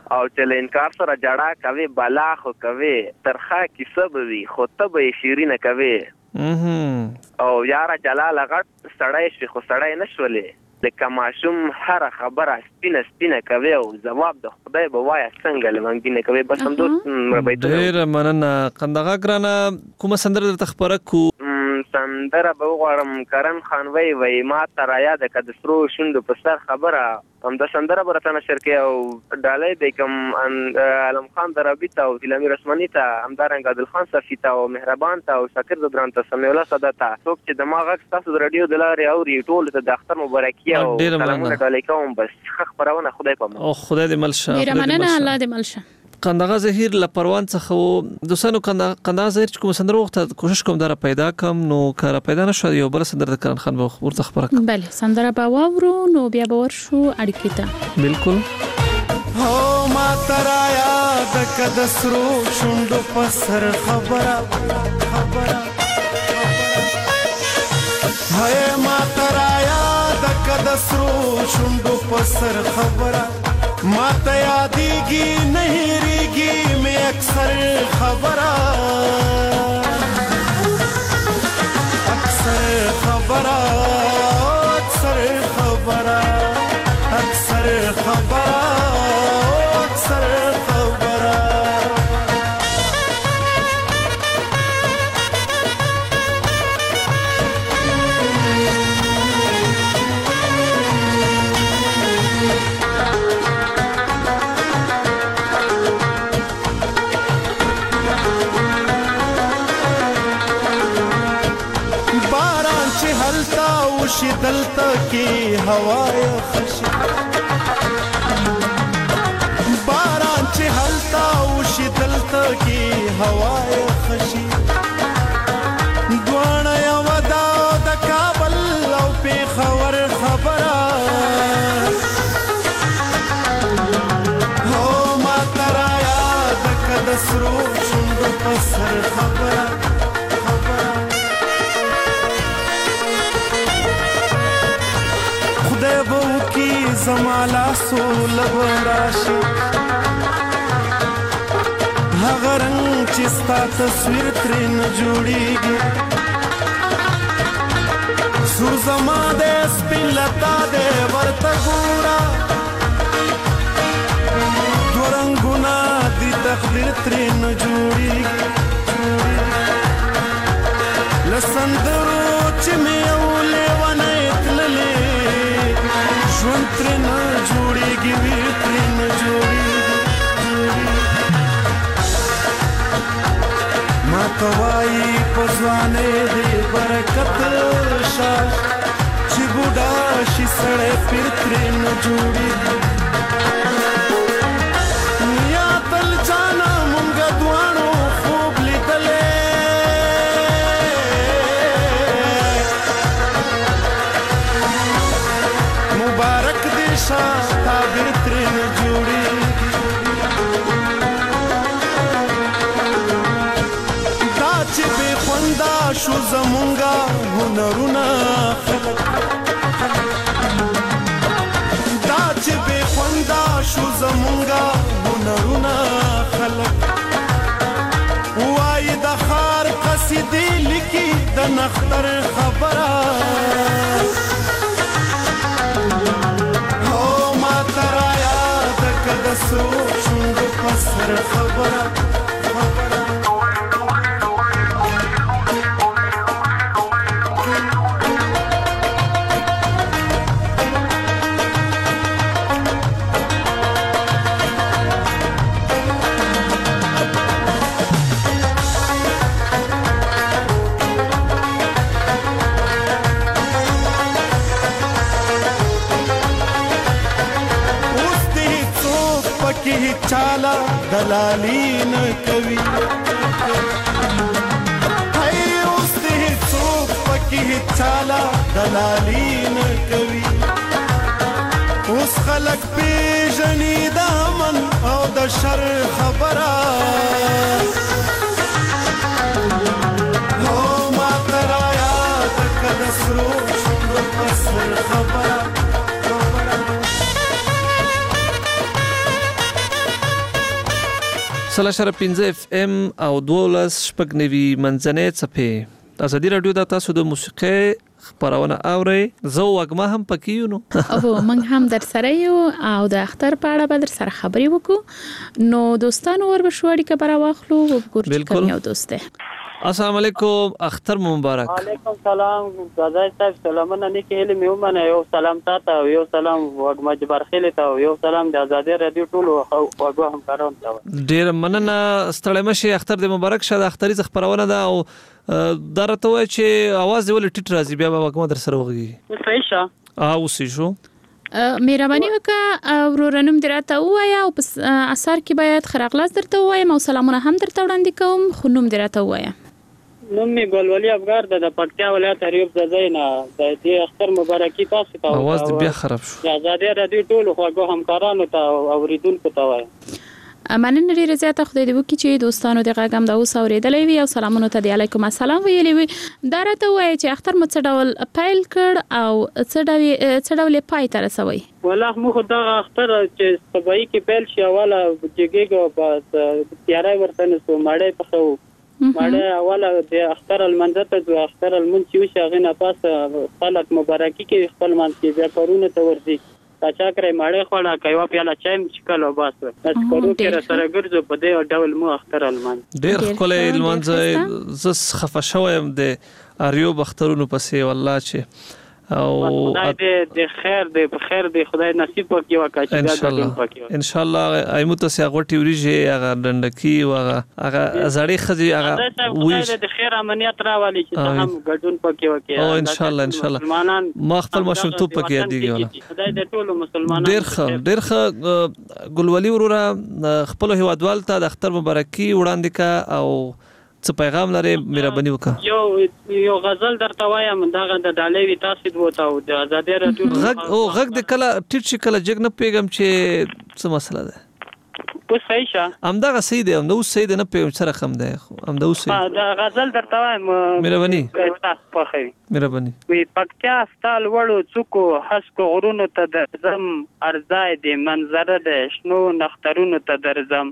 او چې له انکار سره جړه کوي بالا خو کوي ترخه کیسه به وي خو ته به شیرینه کوي او یاره جلال غټ سړی شي خو سړی نشولې لکه ماشوم هر خبره سپینه سپینه کوي او جواب د خدای به وایه څنګه لمنګینه کوي بس هم دوست ربیتونه ډېره مننه قندغه ګرانه کومه سندره درته خپره کو سندره به وغواړم کرن خان وی وی ما ته رایاده که د سرو شونډو په سر خبره همدا سندره به راته نشر کړي او ډالۍ دی کوم علم خان درابي ته او فیلمي رسمني ته همدارنګه عادل خان صفي ته او مهربان ته او شاکر زدران ته سمیع الله ساده ته څوک چې د ما غږ ستاسو د راډیو د لارې اوري ټولو ته د اختر مبارکي او سلامونه ډالۍ کوم بس ښه خپرونه خدای په امان او خدای دې مل شه ډېره مننه الله دې مل شه قندغه زهیر لپروان څخه دوستانو قندغه زهیر کوم سندره وخت کوشش کوم دا پیدا کم نو کار پیدا نشو یو بل سندره د کرن خان به ورته خبره کوم بله سندره به واورو نو بیا به ورشو اړیکې ته بالکل هو ما ترایا د کدسرو شوندو پسر خبره خبره هي ما ترایا د کدسرو شوندو پسر خبره ما ته یادېږي نه هېرېږي مې اکثر خبره اکثر خبره اکثر خبره اکثر خبره اکثر خبره شي دلته کې هوای خشي باران چې هلتا وشي دلته کې هوای خشي دوانه یو دا د کابل او پیښور خبره هو ما ترایا د کدسرو شوندو پسر خبره زمالا سو لبراشي هغه رنگ چې ستا تصویر ترې نه جوړیږي سور زما د سپین لتا د ورته ګوره دوه رنګونه دي تقدیر ترې نه جوړیږي له سندرو چې مې یو لیونی تللی ژوند ترې نه جوړېږي ویر ترې نه جوړېږي ما ته وایي په ځوانۍ دې برکت شه چې بوډا شي سړی پیر ترې نه جوړېږي یا تل جانا مونږ دواړو خوب لیدلی مبارک دې شه تعبیر ترې نه جوړېږي دا چې بې خونده شو زمونږه هنرونه خلک دا چې بې خونده شو زمونږه هنرونه خلک وایي د ښار قصیدې لیکي د نختر خبره سرو شوندو پسر خبره خبره چالا دلالی نه کوي هاي اوس دې څوک پکې چالا دلالی نه کوي اوس خلک پیژني د امن او د شر خبره هو ما ترایا د کدسرو شوندو پسر خبره سل اشاره پنځه اف ام او دولس شپږ نوي منځنۍ څپې ازادي رادیو د تاسو د موسیقۍ خبرونه اوري زه وګما هم پکې یو نو او موږ هم در سره یو او د اختر په اړه به در سره خبرې وکړو نو دوستانو ور بشوړی کبره واخلو وګورئ چې کوم یو دوست ده. السلام علیکم اختر مبارک. وعلیکم سلام غزای صاحب سلامونه نه کې علم یو منه یو سلام تاسو یو سلام وګما جبر خیل ته یو سلام د آزادي رادیو ټول وګو هم کارون ته ډیر مننه ستړی مشه اختر د مبارک شه د اختري خبرونه ده او درته وای چې आवाज ول ټیټ راځي بیا وګما در سره وږي صحیح شه او سی شو مهرباني وکړه ورورنوم دراته وایا او په اثر کې باید خراغلاس درته وایم او سلامونه هم درته وړاندې کوم خو نوم دراته وایا. نوم می ګلولي افغار د پکتیا ولایت ریوب زینا د دې اختر مبارکي تاسو ته اواز دې بیا خراب شو. د آزادي رادیو ټول خواږه همکارانو ته اوریدونکو ته وایم. مننه ډیره زیاته خدای دې وکړي چې دوستانو د غاګم د اوس اوریدلې وي او سلامونه ته دی علیکم السلام ویلې وي دا راته وایي چې اختر مو څه ډول پیل کړ او څه ډول څه ډول پای ته رسوي. والله مو دا اختر چې سبای کې پیل شي اوله جګیګو په تیارای ورته نو ماړې په خو ماړه اوله د اختر المنځته د اختر المنځ یو شغه نه پاس خلک مبارکي کې خپل منځ کې بیا پرونه ته ورځي تاچا کرے ماړه خوړه کایوا پیاله چایم چکلو بس بس کورو کې سره ګرځو په دې ډول مو اختر المنځ ډیر خپل المنځ زس خفه شوم د اریو بخترونو پسې والله چې او خدای دې د خیر دې په خیر دې خدای نصیب وکړي وکړي ان شاء الله ان شاء الله ایموت سي غوټي وريجه هغه دندکی هغه هغه زړې خزي هغه وې د خیر امنیت راوالي چې هم ګډون پکې وکړي او ان شاء الله ان شاء الله ما خپل مشم تو پکې یادېږي ولا خدای دې ټول مسلمانانو ډیر ښه ډیر ښه ګلولي ورور خپل هیوادوال ته د اختر مبارکي وړاندې کا او څه پیغام لري مهرباني وکړه. یو یو غزل درته وایم دغه د ډالېوي تاسو دوته او د آزادي رادیو غږ او غږ د کله ټیټ شي کله جګ نه پیغام چې څه مسله ده په صحیح شه امداغه صحیح ده نو صحیح ده نه پیغام سره خم ده امدا صحیح دا غزل درته وایم مهرباني تاسو په خیر مهرباني وی پکتیا ستال وړو څوکو حسکو غرونو ته درځم ارزای دې منظره ده شنو نخترونو ته درځم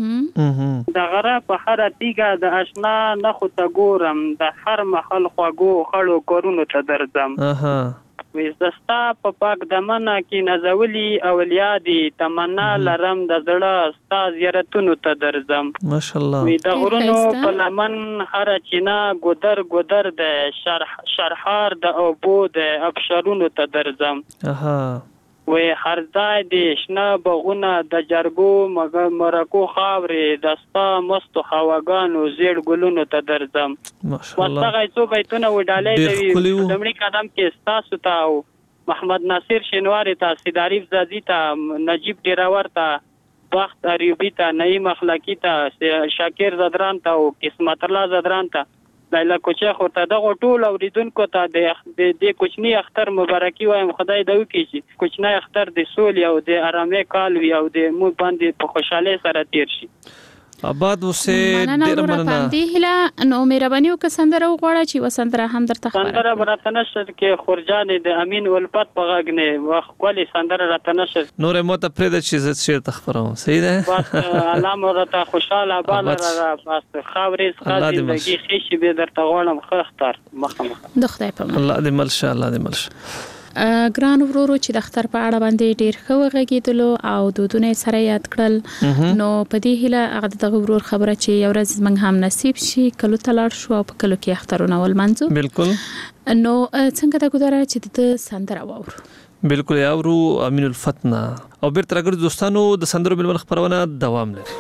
د غره په هر تیګه د آشنا نخو ته ګورم د هر محل خواګو خړو کورونو ته درځم اها وی زستا په پاک دمنه کې نزولی اولیا دي تمنا لرم د زړه ستا زیارتونو ته درځم ماشاءالله وی د غرونو په لمن هر چینا ګودر ګودر د شرح شرحار د اوبو د ابشرونو ته درځم اها وی هر ځای د شنه بغونه د جرګو مګ مرکو خاورې د ستا مست هواګانو زیړ ګلونو ته درځم ماشاءالله وسغه څو بیتونه وډالې دی دمړي قدم کې ستاسو ته او محمد ناصر شینواری ته سیداریف زادی ته نجیب ډیراور ته وخت اریوبی ته نعیم اخلاقی ته شاکر زدران ته او قسمت الله زدران ته لایلا کوچه خو ته دغه ټول اوریدونکو ته د د کوچنی اختر مبارکي وایم خدای دې وکړي چې کوچنی اختر د سولې او د آرامۍ کال وي او د مو باندې په خوشاله سره تیر شي. آباد وسه ډیر مننه باندې هله نو مهرباني وکړه سندره وغواړه چې وسندره هم درته خبره سندره برته نشد کې خورجان د امین ولپت په غاګنه وخت کولی سندره راته نشد نور مو ته پرې د چیز شیر تخبرم صحیح ده بس الله مو راته خوشاله بالا را بس خاورې خاص زندگی خېشي به درته غواړم خو اختر مخه مخه د خدای په الله دې ملشه الله دې ملشه ګران ورورو چې د اختر په اړه باندې ډیر ښه وغږیدلو او دودونه سره یاد کړل نو په دې هیله هغه د ورور خبره چې یو ورځ موږ هم نصیب شي کلو تلاړ شو او په کلو کې اخترونه ولمنځو بالکل نو څنګه دا ګذاره چې د سندره واورو بالکل یاورو امین الفتنا او بیرته راګرځو دوستانو د سندرو بل خبرونه دوام لري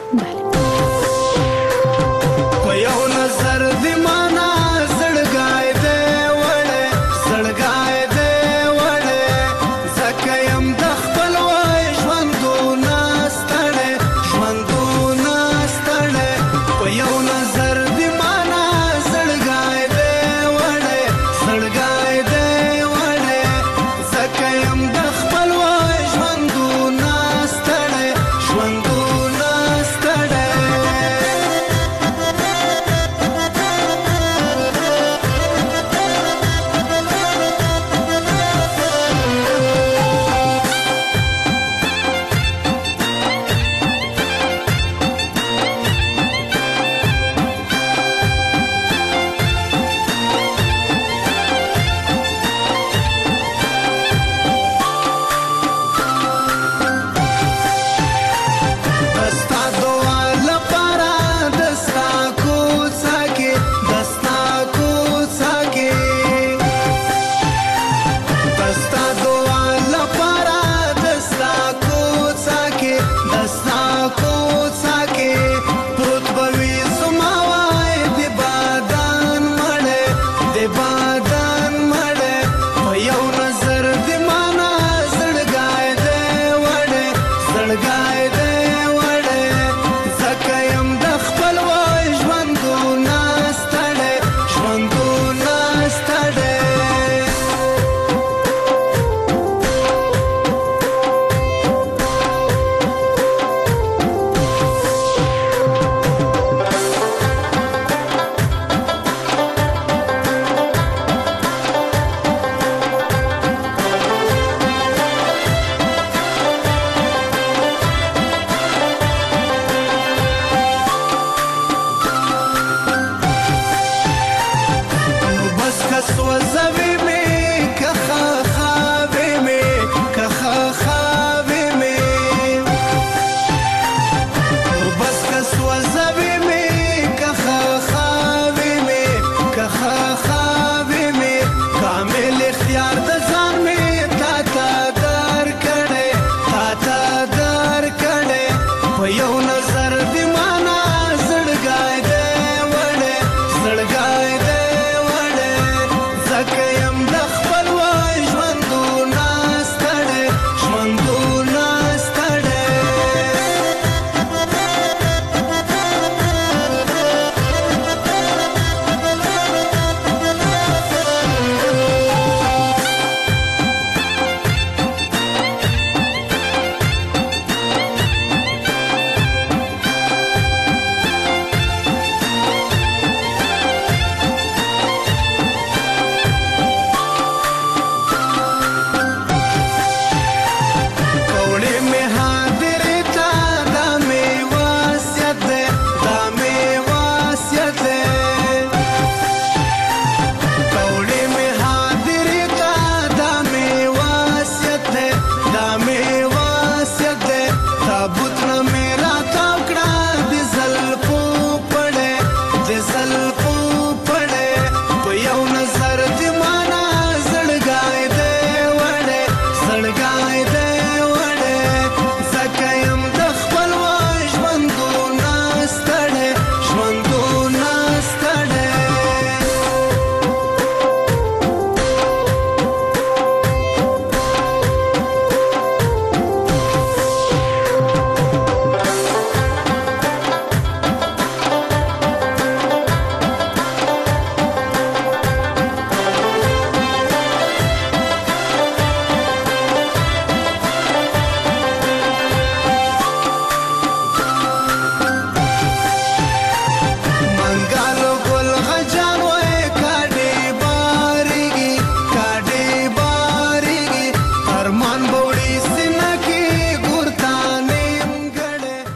په یو نظر دی معنا زړګای دی وړه زړګای ستړی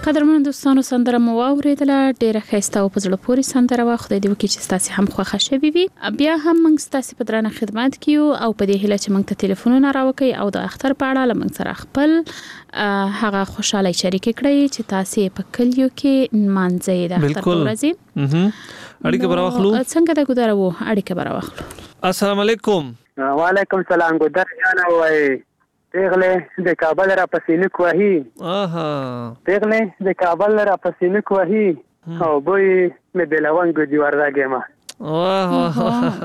قدرمن دوستانو سندره مو اوریدله ډیره ښایسته او په زړه پورې سندره وه. خدای دې وکړي چې ستاسو هم خوښه شوي وي. بیا هم موږ ستاسو په درنه خدمت کیو او په دې هیله چې موږ ته ټلیفونونه راوکړي او د اختر په اړه لمن سره خپل هغه خوشاله شریک کړئ چې تاسو په کلیو کې مانځي د اختر ورځې. اړیکه براوخلو څنګه دا ګذارو اړیکه براوخلو. السلام علیکم. وعلیکم السلام. ګذر جان وای پیغله د کابل را پسینه کوهی. اها پیغله د کابل را پسینه کوهی او بوی مې بلوان ګجی ورداګه ما. واه واه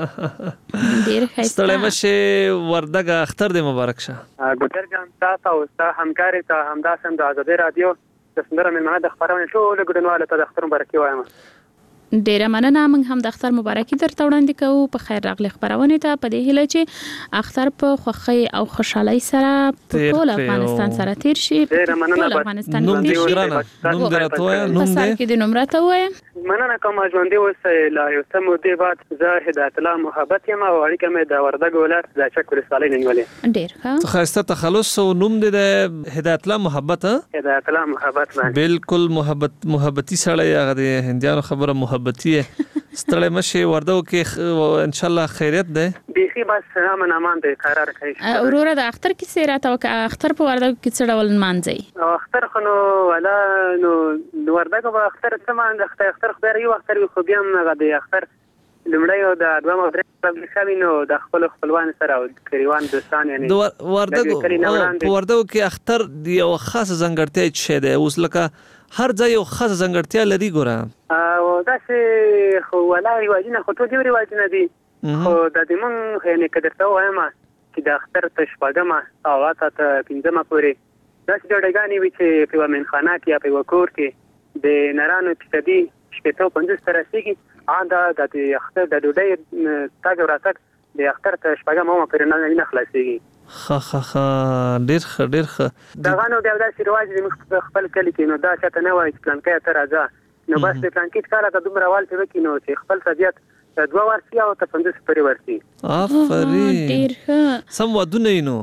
ډیر ښه. ستړی مشه ورداګه اختر دې مبارک شه. ګذر جان تاسو او تاسو همکاري ته همداسم د آزادۍ رادیو د سندره مېلمانه د خبرونه ټول ګډنواله ته د اختر مبارکي وایم. ډیره مننه. موږ هم د اختر مبارکي درته وړاندې کوو. په خیر راغلی خبرونه ته په دې هیله چې اختر په خوښۍ او خوشحالۍ سره په ټول افغانستان سره تیر شي. ډیره مننه. افغانستان نوم دې ورانه نوم درته وای نوم دې کې د نمبر ته وای. مننه کوم ژوندې اوسه لا یو سم دې بعد زه هدایت الله محبت یم او اړیکه مې د وردګ ولایت د چکر سالې نیولې. ډیر ښه. خاصه تخلص او نوم دې د هدایت الله محبت. هدایت الله محبت باندې بالکل محبت محبتي سره هغه د هندیانو خبره محبتي ستړی مشه وردو کې ان شاء الله خیریت ده. بيخي بس امن امان دې قرار کوي. وروره د اختر کې سیرات او اختر په وردو کې څه ډول مانځي؟ اختر خنو ولا نو وردو په اختر څه مان اختر اختر خبر یو اختر خو بیا نه د اختر لمړی او د دوه مو درې په شامینو د خپل خپلوان سره او کریوان دوستان یعنی وردو وردو کې اختر یو خاص ځانګړتیا څه ده اوس لکه هر ځای یو خاص ځانګړتیا لري ګوره. او دا چې خو ولا ریواجونه خو ټول ریواجونه دي خو د دې مونږ یعنی کدرته وایم چې د اختر تشپاګما او اته ته پنځمه پورې دا چې ډېرګانی وي چې په منخانه کې یا په وکور کې د نارانو فیصدي شپږ پنځوس تر رسیدي دا د اختر د ډوډۍ تاګ وراتک د اختر تشپاګما مو پر نه نه خلاصيږي. خا خا خا ډیر ښه ډیر ښه. دا غانو د داسې رواج د خپل کلی کې نو دا چې نه وایي پلان کې تر راځه نو بس د پلان کې کار ته دومره وال ته وکینو چې خپل طبيعت دوه ورسي او ته پندوس پرې ورسي. افرین ډیر ښه. سم ودونه نو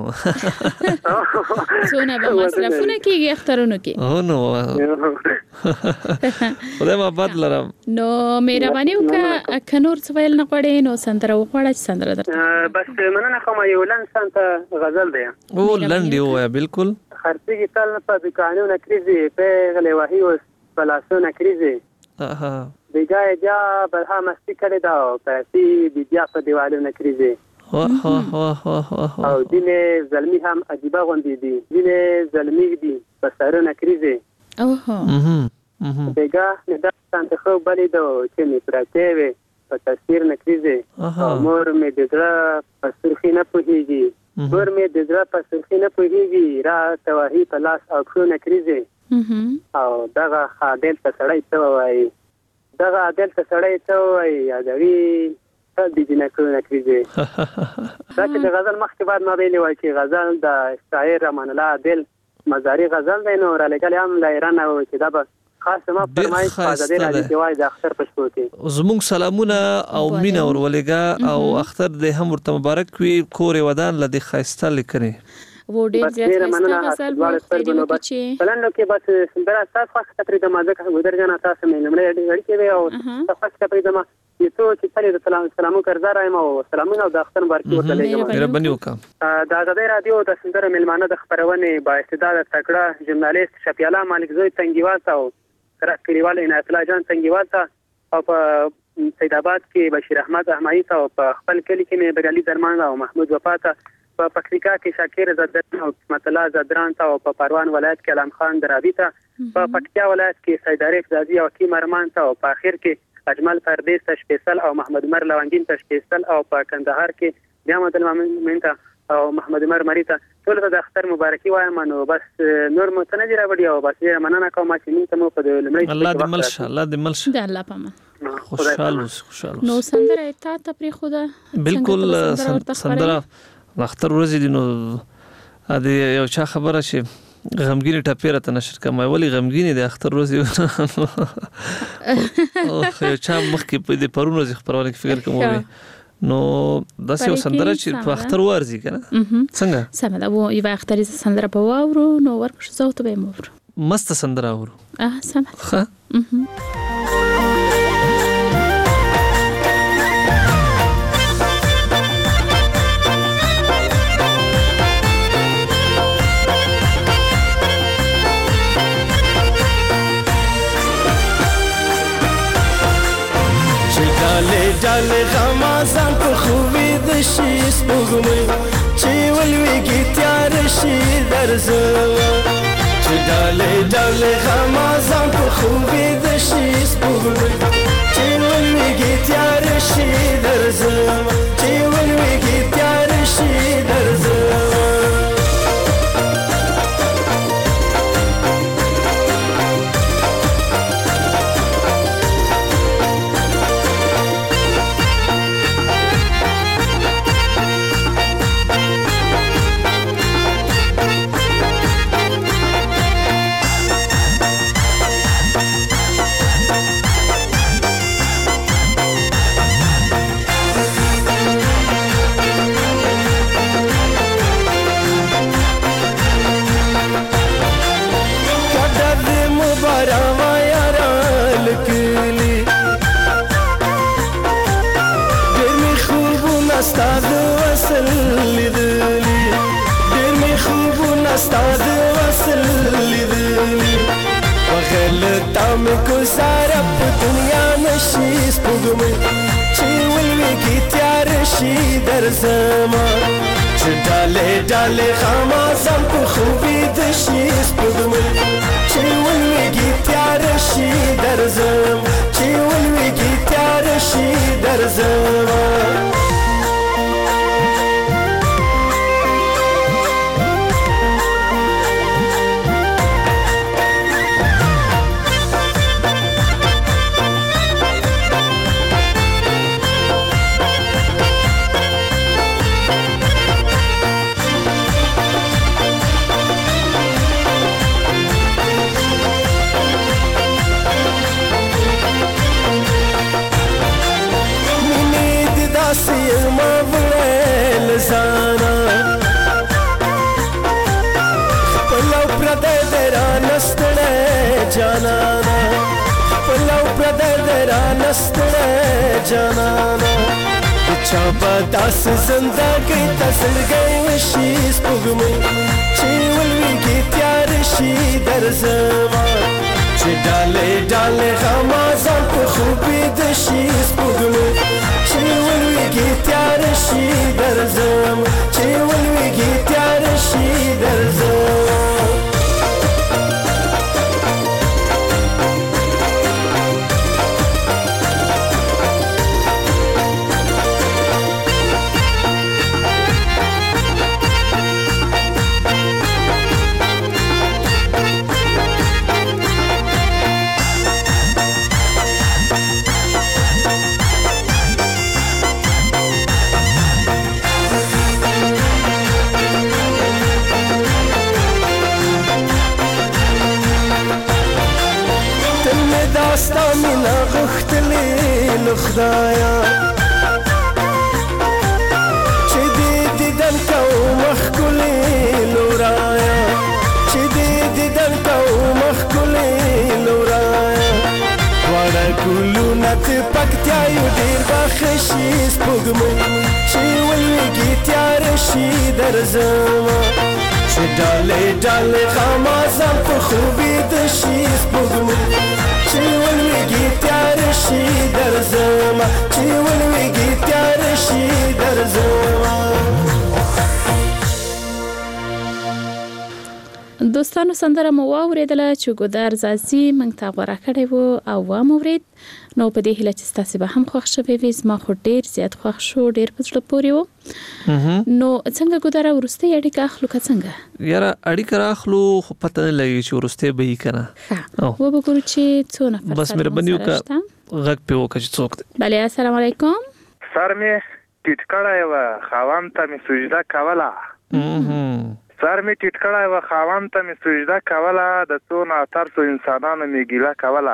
څونه به مصرفونه کیږي اخترونو کې. او نو خدای ما بد لرم. نو مهرباني وکړه کنور څه ویل نه غواړي نو سندره وغواړه چې سندره درته. بس مننه کوم یو لن سنت غزل دی. او لنډي وای بالکل. خرڅي تل په قانون کریزي په غلې وحي او فلسفه کریزي. اها بجای جا برها مستی کړی دا پیسې د بیا په دیوالو نه کریزي. واه واه واه واه. او دینه زلمی هم عجيبه غوندي دي. دینه زلمی دي په سره نه کریزي. اوه اها بګه دا څنګه خو بلې دو چې می پراته وي په تصویر نه کریزي. مور می دغه په سرخي نه پوهیږي. مور می دغه په سرخي نه پوهیږي را توهی په لاس او خو نه کریزي. او دغه خادل ته سړی ته وایي دغه عادل ته سړی ته وایي یادوي څه دي چې نه کړو نه کړی. دا چې د غزل مخکې بعد ما ویلي وای چې غزل د شاعر امان الله عادل مزاري غزل دی نو را لګل هم لا ایران او چې دا به خاص ما فرمایش فاده دی چې وای د اختر پښتو کې زموږ سلامونه او مینا ورولګه او اختر دې هم ورته مبارک وي کور ودان لدی خاصه لیکنه و ډیر زیات خسته غسل په خپل کې بلند کې بس سندره تاسو خاصه تقریبا ما ځکه ودر جنا تاسو مې لمړی اړ کې وي او تاسو تقریبا ما یو چې تل د سلام سلامو کړزار ایم او سلامونه او د اختر مبارکي ورته لګم. مهرباني وکړه. د آزادۍ رادیو د سندره ملمانه د خبرونه با استعداد تکړه ژورنالیست شفیع مالک زوی تنګیوال او کلیوال عنایت الله جان تنګیوال او په سید آباد کې بشیر احمد احمدی او په خپل کلی کې مې بغلی درمان او محمود وفات په پکتیکا کې شاکر زدران او قسمت الله زدران او په پروان ولایت کې علام خان درابی ته په پکتیا ولایت کې سید عارف زادی او کی مرمان ته او په اخر کې اجمل پردیس ته سپیشل او محمد عمر لوانګین ته سپیشل او په کندهار کې بیا مدل مامن ته او محمد عمر مری ته ټول ته د اختر مبارکي وایم نو بس نور متنجر راوړي او بس مننه کوم چې موږ ته مو په لمړی الله دې ملشه الله دې ملشه د الله پامه خوشاله خوشاله نو سندره تا ته پری خدا بالکل سندره اختر ورځ دي نو ا دې یو چا خبره شي غمګینی ټاپیره ته نشر کمای ولی غمګینی د اختر ورځ او خو چا مخکې په دې پرون ورځ خبرونه کې فکر کوم نو داسې یو سندره چې په اختر ورځي کنه څنګه سمه دا و یو اختر سندره په واورو نو ورکو زه ته به مور مست سندره اورو. اه سم. ښه. ډاله غمازان په خوبې د شي سپوږمۍ چې ولویږي تیار شي درځه چې ډاله ډاله غمازان په خوبې د شي سپوږمۍ چې ولویږي تیار شي درځه چې ولویږي تیار شي درځه استاد وصل لیدلی ډېر می خوبونه استاد وصل لیدلی وغلطه مې ګزاره په دنیا نشي سپوږمۍ چې ولویږي تیار شي درځمه چې ډالې ډالې غمازان په خوبې د شي سپوږمۍ چې ولویږي تیار شي درځم چې ولویږي تیار شي درځمه جانانا پلو پردر درانه ستړی جانانا چا به داسې زندګۍ ته زړګی وشي سپوږمۍ چې ولویږي تیار شي درځمه چې ډالۍ ډالۍ غمازان په خوبې د شي سپوږمۍ چې ولویږي تیار شي درځمه چې ولویږي تیار شي درځمه ستا مینا غوښتلې له خدایه چې دې دیدن کوم ښکلې لورایه چې دې دیدن کوم ښکلې لورایه دواړه ګلونه د پکتیا یو ډېر به ښه شي سپوږمۍ چې ولویږي تیار شي درځمه چې ډالۍ ډالۍ غمازان په خوبې د شي سپوږمۍ چې ولویږي تیار شي درځمه چې ولویږي تیار شي درځمه. دوستانو سندره مو واوریدله چې ګودر زازي موږ ته غوړه کړی وو او وام اورید نو په دې هیله چې تاسو به هم خوښ شوي وي زما خو ډیر زیات خوښ شو ډیر په زړه پورې وو نو څنګه ګودر ورسته اړیکه اخلو که څنګه یاره اړیکه اخلو خو پته نه لګي چې ورسته به یې کنه او وګورو چې څو نفر بس مهرباني وکړه غږ په وکړه چې څوک دی. بله السلام علیکم. سر مې ټیټ کړی و خوام ته مې سجده کوله سر می ټیټ کړای و خاوند ته می سجده کوله د څو ناترسو انسانانو می ګیله کوله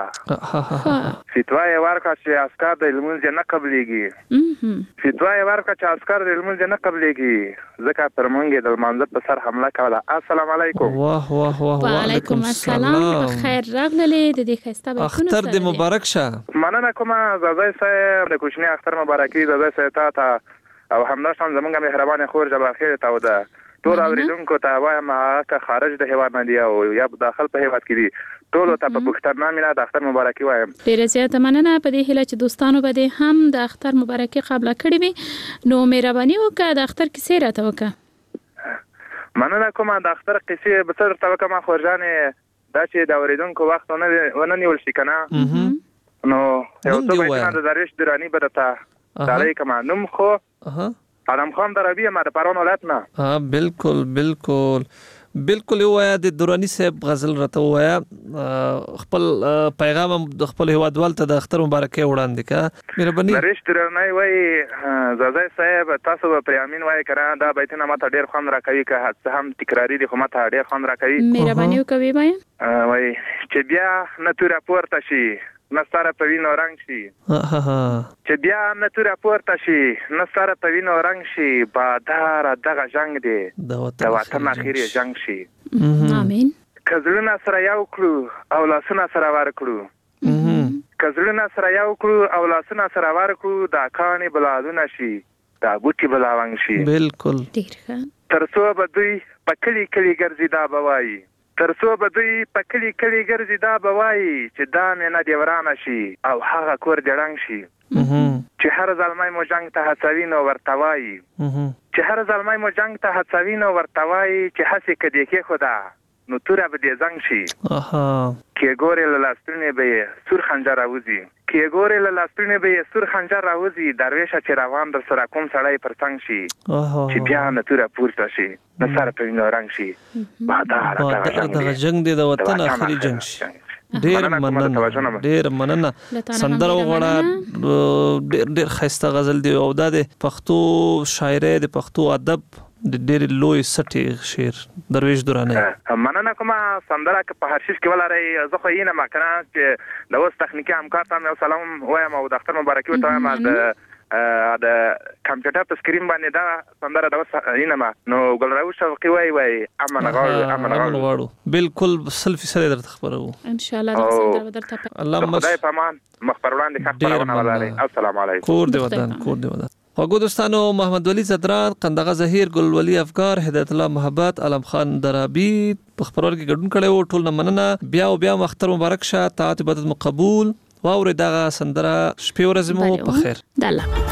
فتوا یې ورکړه چې عسکر د لمونځ نه قبلېږي فتوا یې ورکړه چې عسکر د لمونځ نه قبلېږي ځکه پر موږ د لمانځه په سر حمله کوله. السلام علیکم. واه واه واه وعلیکم السلام. بخیر راغللی د دې ښایسته بیتونو اختر دې مبارک شه. مننه کومه زازی صاحب د کوچني اختر مبارکي زازی صاحب ته او همداشان زمونږ مهربان خور جبار خیر ته وده ټول اوریدونکو ته وایم چې خارج د هیواد نه دی او یا داخل په هیواد کې دي ټول ته په پښتنه مینا د اختر مبارکي وایم. ډیره زیاته مننه په دې هیله چې دوستانو به هم د اختر مبارکي قبول کړي وي نو مهرباني وکړه د اختر کیسې راته وکړه. مننه کومه د اختر کیسې به تر تا کومه خورجانې دا چې د اوریدونکو وخت ونه نیول شي کنه نو یو څه به د درویش درانی به تا دالای کومه نوم خو آدم خان درابی ما د پرون ولایت نه. ها بالکل بالکل بالکل وایا د دورانی صاحب غزل راته وایا خپل پیغام د خپل هوادوال ته د اختر مبارکي وړاندې کا مهرباني. درویش درانی وای زازای صاحب تاسو په امین وای کړه دا بیتونه ماته ډیر خوند راکوي که څه هم تکراری دي خو ماته ډیر خوند راکوي. مهرباني وکوي وای وای چې بیا نتور پورته شي نستاره په وینو رنگ شي چې بیا نتور پورته شي نستاره په وینو رنگ شي بادار دغه جنگ دی د وطن اخیری جنگ شي. امين. کزلونه سره یو کړو او لاسونه سره ور کړو کزلونه سره یو کړو او لاسونه سره ور کړو دا کاني بلادونه شي دا بوټي بلاوان شي. بالکل ډیر ښه. ترڅو به دوی په کلی کلی ګرځي دا بوایي ترڅو به دوی په کلی کلی ګرځي دا بوایي چې دا مې نه دی ورانه شي او هغه کور دې رنګ شي چې هر ځلمای مو جنگ ته هڅوي نو ورته وایي چې هر ځلمای مو جنگ ته هڅوي نو ورته وایي چې هسې کدی کې خدا نو توره به دې زنګ شي کې ګورې له لاستونې به سور خنجر راوځي کې ګورې له لاستونې به سور خنجر راوځي درویشه چې روان در سره کوم سړی پر څنګ شي چې بیا نه توره پورته شي نه سره په وینو رنګ شي بادار دغه جنگ دی د وطن اخري جنگ شي. ډیر مننه ډیر مننه سندره وغوړه ډیر ډیر ښایسته غزل دی او د پښتو شاعري د پښتو ادب د ډیر لوی سټي شعر درویش درانه. مننه کومه سندره که په هر شي کې ولري زه خو یې نه مکنه چې د اوس تخنیکی همکار ته یو سلام وایم او د اختر مبارکي وته وایم د د کمپیوټر په سکرین باندې دا سندره د اوس یې نه نو ګلراوي شوقي وای وای امن غواړو امن غواړو بالکل سل فیصد درته خبرو ان شاء الله دا سندره درته الله خدای پامان مخبر وړاندې ښه خبرونه ولري. السلام علیکم. کور دی ودان کور دی ودان. وګورئ دوستانو محمد ولی زدران قندغه ظهیر ګل ولی افکار هدایت الله محبت علم خان درابی په خبرور کې ګډون کړي او ټول مننه بیا او بیا مختر مبارک شه طاعت عبادت مقبول واوري دغه سندره شپې ورځې مو په خیر د الله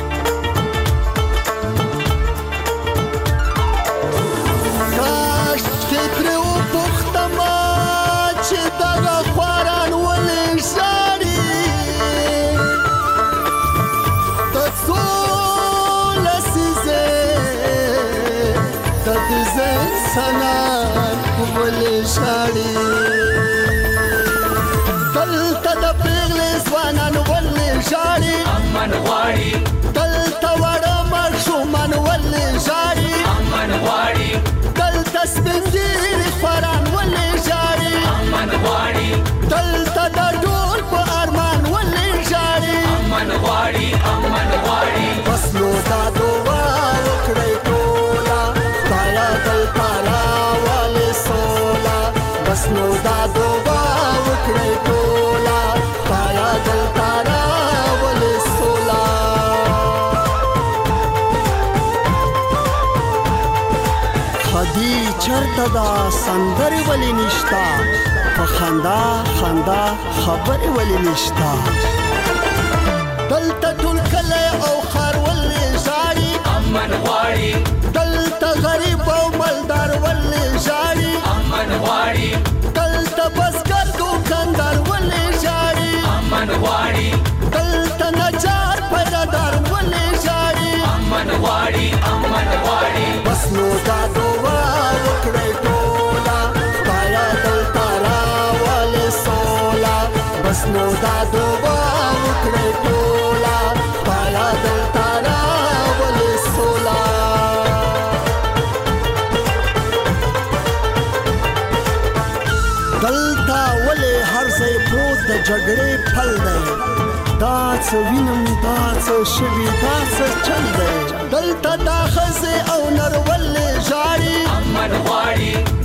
سنان ولې شاړي دلته د پیغلې ځوانان ولې شاړي امن غواړي دلته وړه ماشومان ولې شاړي امن غواړي دلته سپین ږیري خواران ولې شاړي امن غواړي دلته د ډول په ارمان ولې شاړي امن غواړي امن غواړي بس نو دا دعا وکړئ ټوله تایا دلته نو دا دعا وکړئ ټوله تایا دلته راولې سوله خدي چرته دا سندرې ولې نشته په خندا خندا خبرې ولې نشته دلته ټول کلی او ښار ولې ژاړي امن غواړي دلته غریب او مالدار ولې ژاړي امن غواړي بسکر دوکاندار ولې ژاړي امن غواړي دلته نجار پیدادار ولې ژاړي امن غواړي امن غواړي بس نو دا دعا وکړئ ټوله تایا دلته راولې سوله بس نو دا دعا وکړئ ټوله تایا دلته راولې سوله دلتا ولې هر ځای پروت د جګړې پل دی دا څه وینم دا څه شوي دا څه چل دی دلته دا ښځې او نر ولې ژاړي امن غواړي